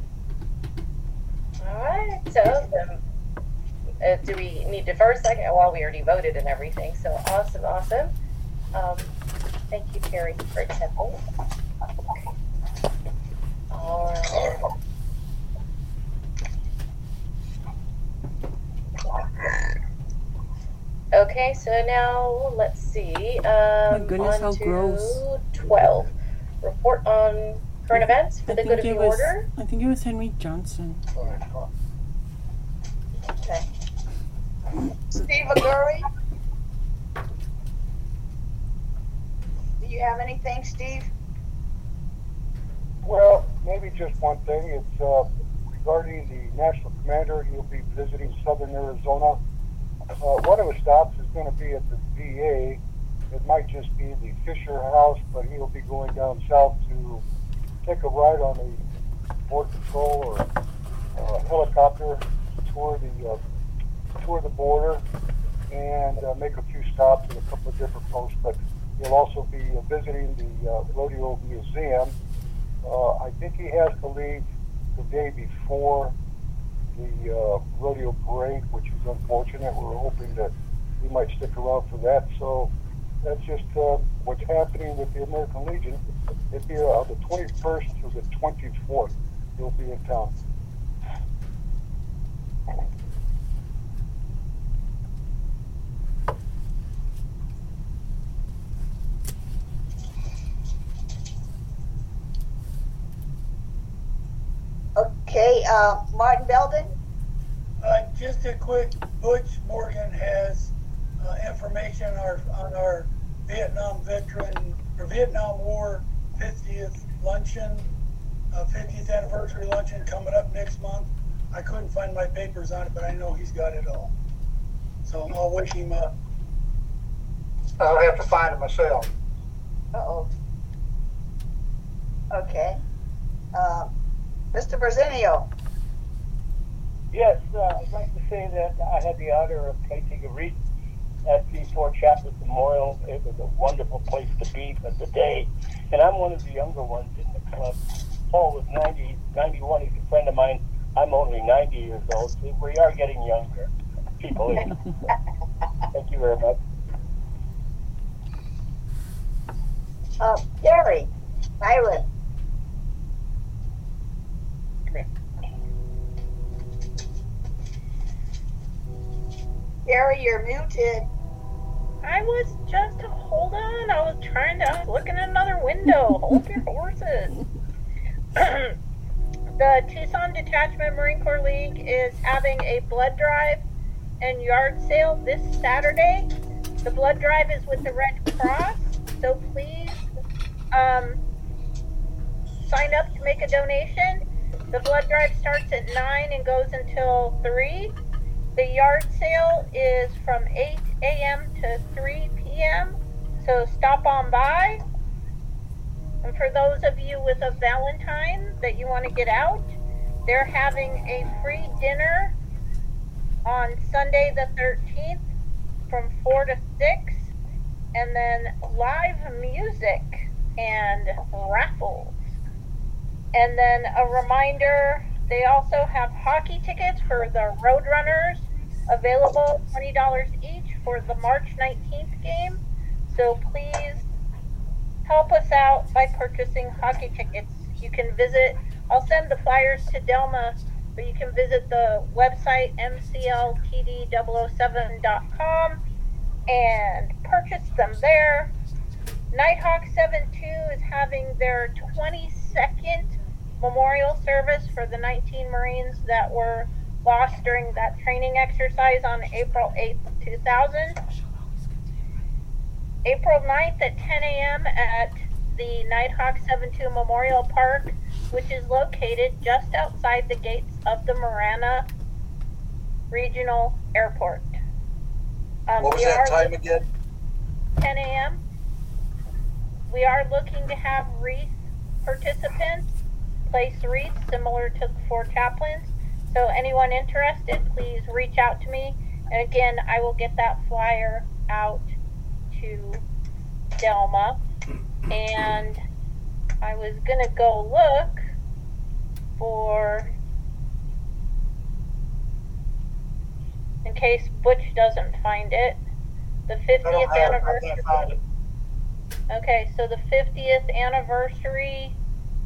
Speaker 5: All right, so um, uh, do we need to first, second? Well, we already voted and everything, so awesome, awesome. Um, thank you, Terry, for accepting. All right. Okay, so now let's see. Um,
Speaker 1: My goodness,
Speaker 5: on
Speaker 1: how
Speaker 5: to
Speaker 1: gross.
Speaker 5: twelve. Report on current events for
Speaker 1: I
Speaker 5: the good of
Speaker 1: think
Speaker 5: the
Speaker 1: it was,
Speaker 5: order.
Speaker 1: I think it was Henry Johnson.
Speaker 3: Okay. Steve Aguri. Do you have anything, Steve?
Speaker 13: Well, maybe just one thing. It's uh, regarding the national commander. He'll be visiting southern Arizona. Uh, one of his stops is going to be at the V A. It might just be the Fisher House, but he'll be going down south to take a ride on a border patrol or uh, helicopter tour the uh, tour the border and uh, make a few stops at a couple of different posts. But he'll also be uh, visiting the uh, Rodeo Museum. Uh, I think he has to leave the day before the uh, rodeo parade, which is unfortunate. We're hoping that he might stick around for that. So that's just uh, what's happening with the American Legion. It'll be uh, the twenty-first through the twenty-fourth. He'll be in town.
Speaker 3: Okay, uh, Martin Belden.
Speaker 9: Uh, just a quick, Butch Morgan has uh, information on our, on our Vietnam veteran, or Vietnam War fiftieth luncheon, uh, fiftieth anniversary luncheon coming up next month. I couldn't find my papers on it, but I know he's got it all. So I'll wish him up.
Speaker 13: I'll have to find it myself.
Speaker 3: Uh-oh. Okay. Uh, Mister Berzenio.
Speaker 16: Yes, uh, I'd like to say that I had the honor of placing a wreath at the Fort Chapman Memorial. It was a wonderful place to be for the day. And I'm one of the younger ones in the club. Paul was ninety, ninety-one. He's a friend of mine. I'm only ninety years old. So we are getting younger people. Thank you very much.
Speaker 3: Uh, Gary. Byron. Gary, you're muted.
Speaker 14: I was just, hold on, I was trying to, I was looking at another window. Hold your horses. The Tucson Detachment Marine Corps League is having a blood drive and yard sale this Saturday. The blood drive is with the Red Cross, so please um, sign up to make a donation. The blood drive starts at nine and goes until three. The yard sale is from eight a.m. to three p.m., so stop on by. And for those of you with a Valentine that you want to get out, they're having a free dinner on Sunday the thirteenth from four to six, and then live music and raffles. And then a reminder, they also have hockey tickets for the Roadrunners available, twenty dollars each for the March nineteenth game. So please help us out by purchasing hockey tickets. You can visit, I'll send the flyers to Delma, but you can visit the website m c l t d double oh seven dot com and purchase them there. Nighthawk seven two is having their twenty-second memorial service for the nineteen Marines that were lost during that training exercise on April eighth, two thousand. April ninth at ten a.m. at the Nighthawk seven two Memorial Park, which is located just outside the gates of the Marana Regional Airport. Um,
Speaker 6: what was that time again?
Speaker 14: ten a.m. We are looking to have wreath participants place wreaths similar to the four chaplains. So anyone interested, please reach out to me. And again, I will get that flyer out to Delma. And I was gonna go look for, in case Butch doesn't find it, the fiftieth anniversary. Okay, so the fiftieth anniversary,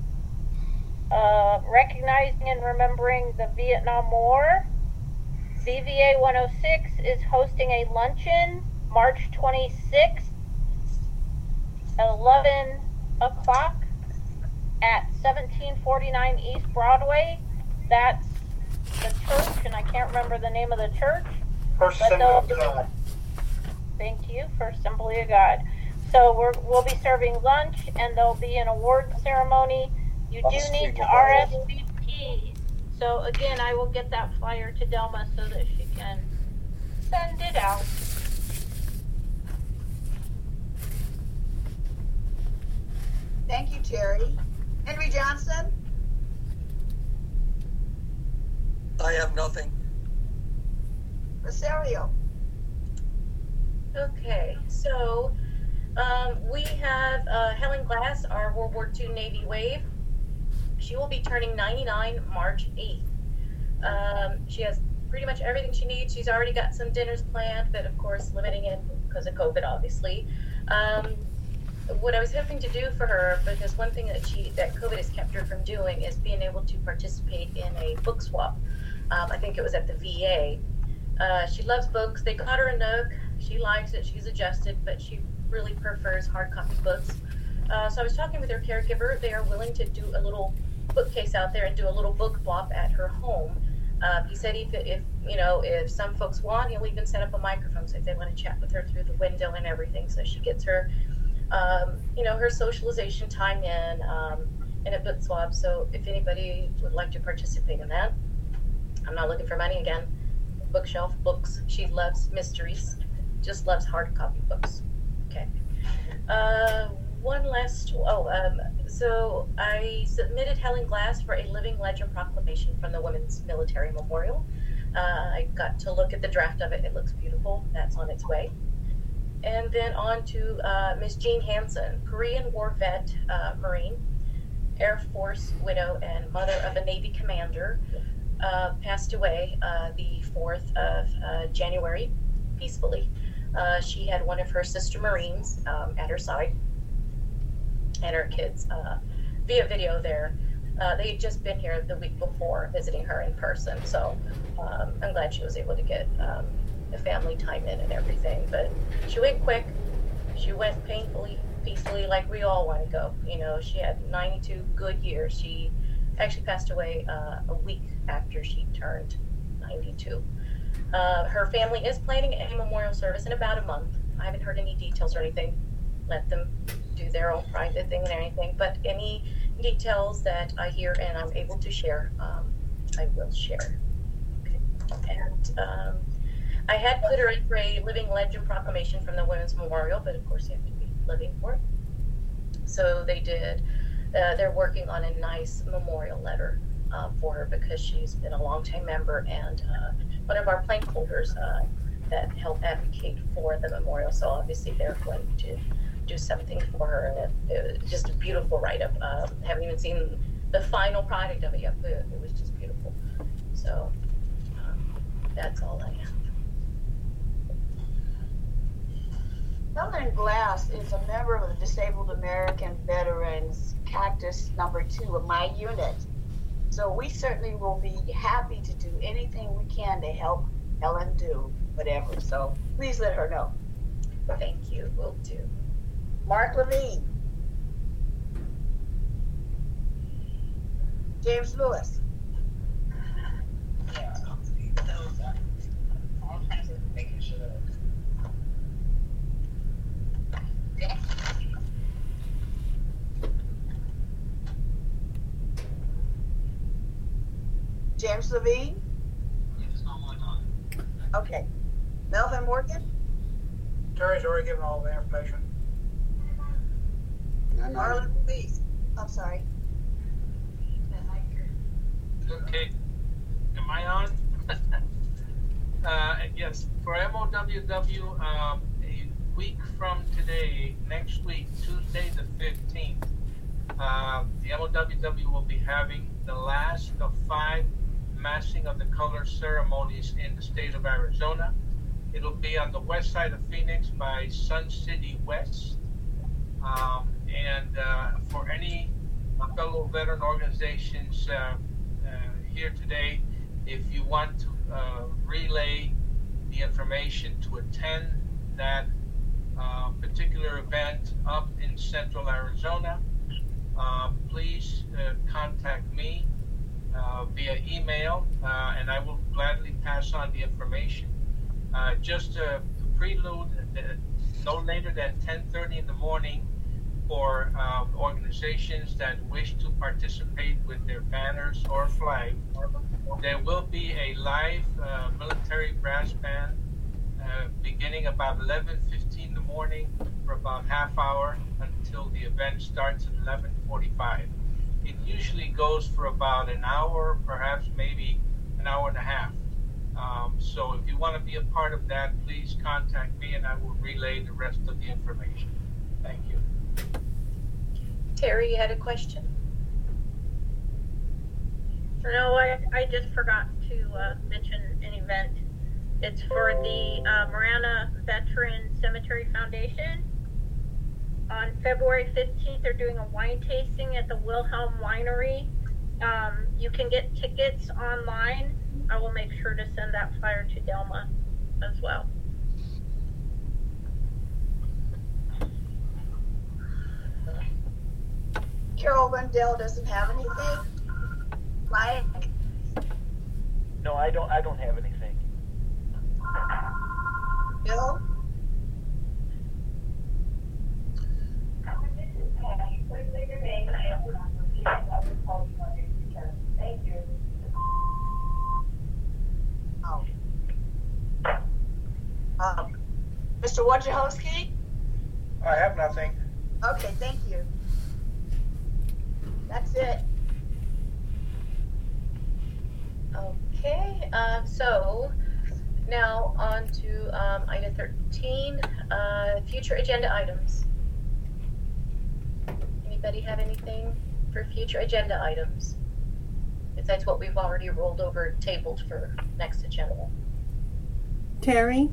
Speaker 14: uh, recognizing and remembering the Vietnam War. V V A one oh six is hosting a luncheon March twenty-sixth at eleven o'clock at seventeen forty-nine East Broadway. That's the church, and I can't remember the name of the church.
Speaker 13: First
Speaker 14: but
Speaker 13: Assembly of God.
Speaker 14: Thank you, First Assembly of God. So we're, we'll be serving lunch, and there'll be an award ceremony. You do need to R S V P. So again, I will get that flyer to Delma so that she can send it out.
Speaker 3: Thank you, Terry. Henry Johnson?
Speaker 6: I have nothing.
Speaker 3: Rosario?
Speaker 8: Okay, so um, we have uh, Helen Glass, our World War Two Navy Wave. She will be turning ninety-nine March eighth. Um, she has pretty much everything she needs. She's already got some dinners planned, but of course limiting it because of COVID, obviously. Um, what I was hoping to do for her, because one thing that she that COVID has kept her from doing is being able to participate in a book swap. Um, I think it was at the V A. Uh, she loves books. They got her a Nook. She likes it. She's adjusted, but she really prefers hard copy books. Uh, so I was talking with her caregiver. They are willing to do a little bookcase out there and do a little book swap at her home. Um, he said if, if you know if some folks want, he'll even set up a microphone so if they want to chat with her through the window and everything, so she gets her um, you know her socialization time in um, in a book swap. So if anybody would like to participate in that, I'm not looking for money again. Bookshelf books. She loves mysteries. Just loves hard copy books. Okay. Uh, one last. Oh, um, so I submitted Helen Glass for a living legend proclamation from the Women's Military Memorial. Uh, I got to look at the draft of it. It looks beautiful. That's on its way. And then on to uh, Miss Jean Hansen, Korean War vet, uh, Marine, Air Force widow, and mother of a Navy commander. Uh, passed away uh, the fourth of uh, January, peacefully. Uh, she had one of her sister Marines um, at her side, and her kids uh, via video there. Uh, they had just been here the week before visiting her in person, so um, I'm glad she was able to get um, the family time in and everything. But she went quick. She went painfully, peacefully, like we all want to go. You know, she had ninety-two good years. She actually passed away uh, a week after she turned ninety-two. Uh, her family is planning a memorial service in about a month. I haven't heard any details or anything. Let them do their own private thing and anything. But any details that I hear and I'm able to share, um, I will share. Okay. And um, I had put her in for a living legend proclamation from the Women's Memorial, but of course you have to be living for it. So they did. Uh, they're working on a nice memorial letter
Speaker 5: uh, for her because she's been a longtime member and uh, one of our plank holders uh, that help advocate for the memorial. So obviously they're going to do something for her, and it, it was just a beautiful write-up. Um, haven't even seen the final product of it yet, but it was just beautiful. So um, that's all I have.
Speaker 3: Helen Glass is a member of the Disabled American Veterans Cactus number two of my unit. So we certainly will be happy to do anything we can to help Helen do whatever. So please let her know.
Speaker 5: Thank you. Will do.
Speaker 3: Mark Levine. James Lewis.
Speaker 18: Yeah, those are all kinds of making sure that
Speaker 3: James Levine? Okay. Melvin Morgan?
Speaker 18: Terry's already given all the information.
Speaker 3: Marlon Louise. I'm sorry.
Speaker 4: Okay. Am I on? uh, yes, for M O W W, um, a week from today, next week, Tuesday the fifteenth, uh, the M O W W will be having the last of five Massing of the Colors ceremonies in the state of Arizona. It'll be on the west side of Phoenix by Sun City West. Um, and uh, for any fellow veteran organizations uh, uh, here today, if you want to uh, relay the information to attend that uh, particular event up in central Arizona, uh, please uh, contact me uh, via email, uh, and I will gladly pass on the information. Uh, just to, to prelude, uh, no later than ten thirty in the morning for uh, organizations that wish to participate with their banners or flag. There will be a live uh, military brass band uh, beginning about eleven fifteen in the morning for about half hour until the event starts at eleven forty-five. It usually goes for about an hour, perhaps maybe an hour and a half. Um, so if you want to be a part of that, please contact me and I will relay the rest of the information. Thank you.
Speaker 5: Terry, you had a question?
Speaker 14: No, I, I just forgot to uh, mention an event. It's for the uh, Marana Veteran Cemetery Foundation. On February fifteenth, they're doing a wine tasting at the Wilhelm Winery. Um, you can get tickets online. I will make sure to send that flyer to Delma as well.
Speaker 3: Carol Rendell doesn't have anything. Mike?
Speaker 19: No, I don't. I don't have anything.
Speaker 3: Bill?
Speaker 18: Thank you.
Speaker 3: Oh. Um, Mister Wojciechowski?
Speaker 18: I have nothing.
Speaker 3: Okay, thank you. That's it.
Speaker 5: Okay, um, so now on to um, item thirteen, uh, future agenda items. Anybody have anything for future agenda items? Besides what we've already rolled over, tabled for next agenda.
Speaker 1: Terry?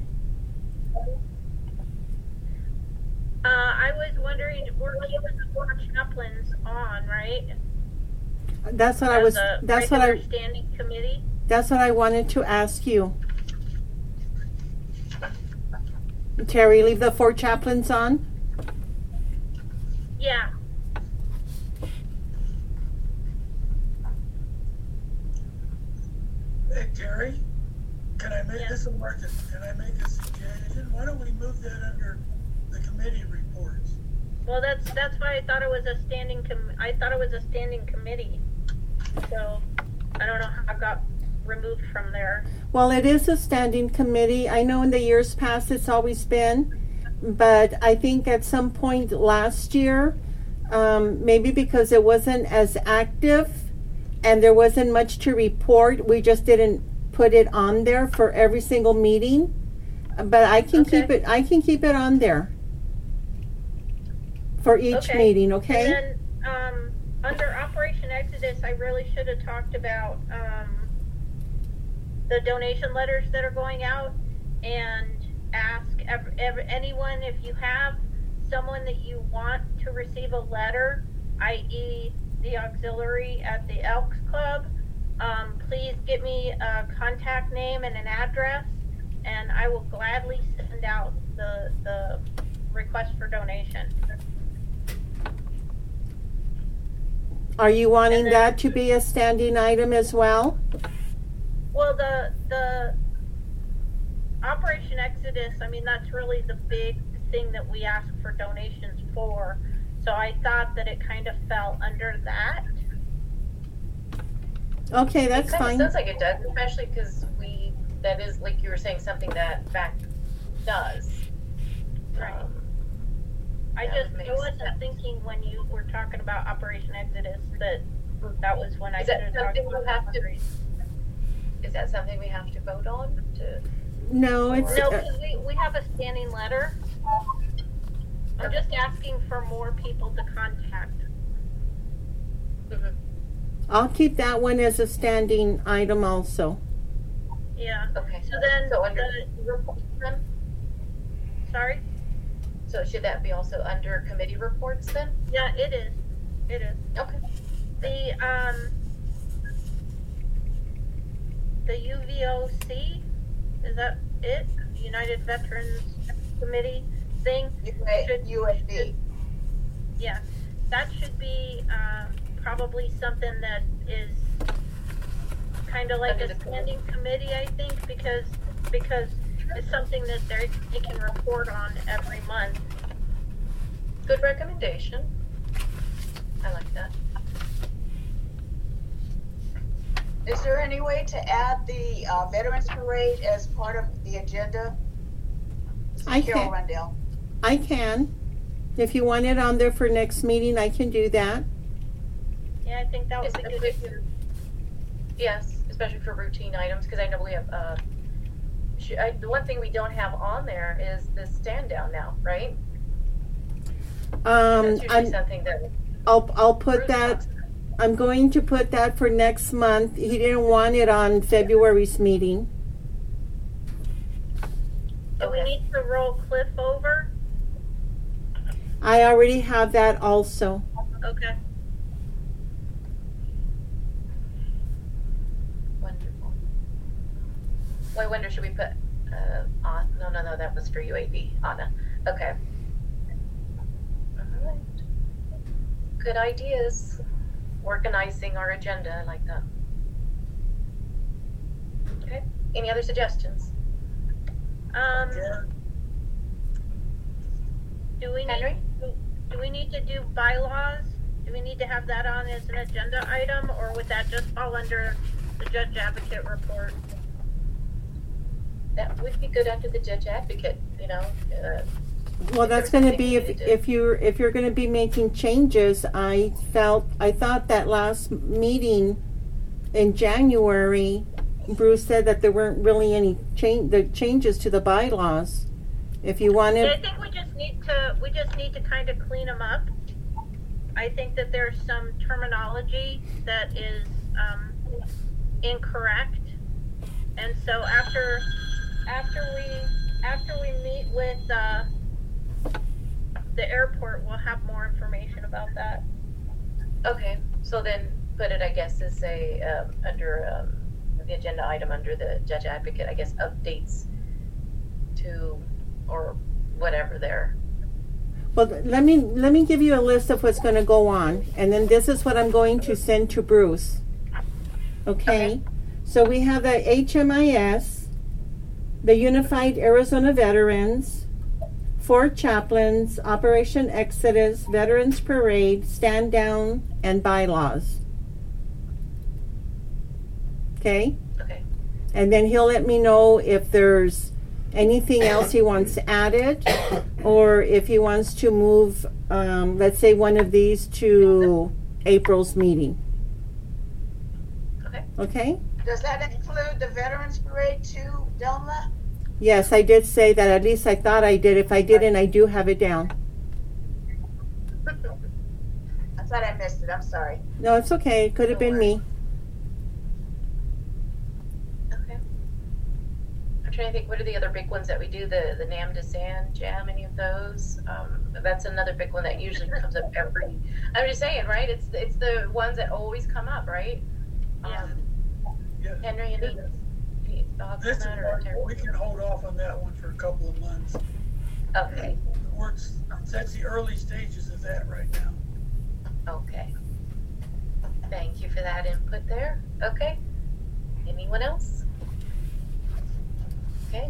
Speaker 14: Uh, I was wondering, we're keeping the four chaplains on, right?
Speaker 1: That's what I
Speaker 14: As
Speaker 1: was.
Speaker 14: a
Speaker 1: That's what I.
Speaker 14: regular standing committee.
Speaker 1: That's what I wanted to ask you. Terry, leave the four chaplains on.
Speaker 14: Yeah.
Speaker 9: Hey, Terry, can I make this a market? Can I make a suggestion? Why don't we move that under the committee reports?
Speaker 14: Well, that's that's why I thought it was a standing com. I thought it was a standing committee. So I don't know how it got removed from there.
Speaker 1: Well, it is a standing committee. I know in the years past it's always been, but I think at some point last year, um, maybe because it wasn't as active and there wasn't much to report. We just didn't put it on there for every single meeting. But I can
Speaker 14: Okay.
Speaker 1: keep it. I can keep it on there for each
Speaker 14: Okay.
Speaker 1: meeting. Okay.
Speaker 14: And then, um, under Operation Exodus, I really should have talked about, um, the donation letters that are going out, and ask ev- ev- anyone, if you have someone that you want to receive a letter, that is the auxiliary at the Elks Club, um, please give me a contact name and an address, and I will gladly send out the, the request for donation.
Speaker 1: Are you wanting
Speaker 14: And then-
Speaker 1: that to be a standing item as well?
Speaker 14: Well, the the Operation Exodus, I mean, that's really the big thing that we ask for donations for. So I thought that it kind of fell under that.
Speaker 1: Okay, that's
Speaker 5: it kind
Speaker 1: fine.
Speaker 5: Of sounds like it does, especially because we, that is, like you were saying, something that fact does.
Speaker 14: Right.
Speaker 5: Um,
Speaker 14: I
Speaker 5: that
Speaker 14: just
Speaker 5: makes
Speaker 14: I wasn't
Speaker 5: sense.
Speaker 14: thinking when you were talking about Operation Exodus that that was when I
Speaker 5: Is
Speaker 14: should
Speaker 5: that
Speaker 14: have talked
Speaker 5: something we
Speaker 14: about
Speaker 5: have to,
Speaker 14: fundraising.
Speaker 5: is that something we have to vote on to?
Speaker 1: No, it's
Speaker 14: No,
Speaker 1: uh,
Speaker 14: because we, we have a standing letter. I'm just asking for more people to contact.
Speaker 5: Mhm.
Speaker 1: I'll keep that one as a standing item also.
Speaker 14: Yeah.
Speaker 5: Okay.
Speaker 14: So then
Speaker 5: So under
Speaker 14: the,
Speaker 5: reports then?
Speaker 14: sorry?
Speaker 5: So should that be also under committee reports then?
Speaker 14: Yeah, it is. It is.
Speaker 5: Okay.
Speaker 14: The um the U V O C, is that it? United Veterans Committee thing? Should-
Speaker 3: U A B.
Speaker 14: Yeah, that should be um, probably something that is kind of like
Speaker 5: Under
Speaker 14: a
Speaker 5: the
Speaker 14: standing committee, I think, because because it's something that they they can report on every month.
Speaker 5: Good recommendation. I like that.
Speaker 3: Is there any way to add the uh, Veterans Parade as part of the agenda? This is
Speaker 1: I
Speaker 3: Carol
Speaker 1: can.
Speaker 3: Rundell.
Speaker 1: I can. If you want it on there for next meeting, I can do that.
Speaker 14: Yeah, I think that would be good.
Speaker 5: Especially for- Yes, especially for routine items, because I know we have, uh, sh- I, the one thing we don't have on there is the stand down now, right?
Speaker 1: Um,
Speaker 5: That's usually
Speaker 1: I'm,
Speaker 5: something that,
Speaker 1: I'll I'll put
Speaker 5: Bruce
Speaker 1: that.
Speaker 5: talks about.
Speaker 1: I'm going to put that for next month. He didn't want it on February's meeting.
Speaker 14: Do we need to roll Cliff over?
Speaker 1: I already have that also.
Speaker 14: Okay.
Speaker 5: Wonderful. Well, I wonder, should we put, uh, on, no, no, no, that was for U A B, Anna. Okay. All right. Good ideas. Organizing our agenda, I like that. Okay, any other suggestions?
Speaker 14: Um, do we need
Speaker 5: Henry?
Speaker 14: do, do we need to do bylaws? Do we need to have that on as an agenda item, or would that just fall under the judge advocate report?
Speaker 5: That would be good under the judge advocate, you know, uh,
Speaker 1: Well, that's going to be if
Speaker 5: Something we need to do.
Speaker 1: if you're if you're going to be making changes. I felt I thought that last meeting in January, Bruce said that there weren't really any change the changes to the bylaws. If you
Speaker 14: Yeah, I
Speaker 1: wanted,
Speaker 14: think we just need to we just need to kind of clean them up. I think that there's some terminology that is um, incorrect, and so after after we after we meet with uh, the airport, we'll have more information about that.
Speaker 5: okay, so then put it, I guess, as a, um, under, um, the agenda item under the judge advocate, I guess, updates to, or whatever there.
Speaker 1: well, let me let me give you a list of what's going to go on, and then this is what I'm going to send to Bruce. Okay,
Speaker 5: Okay.
Speaker 1: so we have the H M I S, the Unified Arizona Veterans, four chaplains, Operation Exodus, Veterans Parade, Stand Down, and bylaws. Okay?
Speaker 5: Okay.
Speaker 1: And then he'll let me know if there's anything else he wants added, or if he wants to move, um, let's say, one of these to April's meeting. Okay?
Speaker 3: Does that include the Veterans Parade too, Delma?
Speaker 1: Yes, I did say that. At least I thought I did. If I didn't, I do have it down.
Speaker 3: I thought I missed it. I'm sorry.
Speaker 1: No, it's okay. It could have been me.
Speaker 5: Okay. I'm trying to think, what are the other big ones that we do? The the Nam de Sand Jam, any of those? Um, that's another big one that usually comes up every. I'm just saying, right? It's it's the ones that always come up, right? Um,
Speaker 9: Yeah.
Speaker 5: Henry, any, any thoughts
Speaker 9: This is
Speaker 5: on that? Or
Speaker 9: where we can hold off on that one for a couple of months.
Speaker 5: Okay.
Speaker 9: We're, that's the early stages of that right now.
Speaker 5: Okay. Thank you for that input there. Okay. Anyone else? Okay.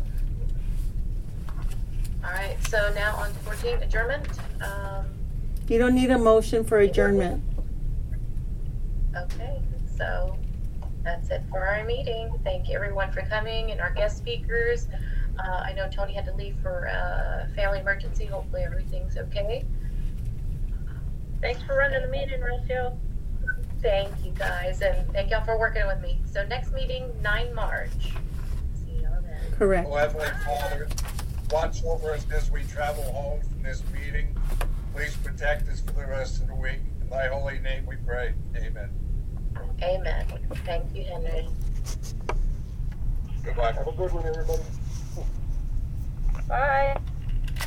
Speaker 5: All right. So now on to fourteen, adjournment. Um,
Speaker 1: You don't need a motion for adjournment.
Speaker 5: okay. So that's it for our meeting. Thank you everyone for coming and our guest speakers. Uh, I know Tony had to leave for a family emergency. Hopefully everything's okay.
Speaker 14: Thanks for running the meeting, Rochelle.
Speaker 5: Thank you guys, and thank y'all for working with me. So next meeting, nine March. See y'all then.
Speaker 1: Correct.
Speaker 6: Oh, Heavenly Father, watch over us as we travel home from this meeting. Please protect us for the rest of the week. In thy holy name we pray. Amen.
Speaker 5: Amen. Thank you, Henry.
Speaker 6: Goodbye.
Speaker 16: Have a good one, everybody.
Speaker 14: Bye.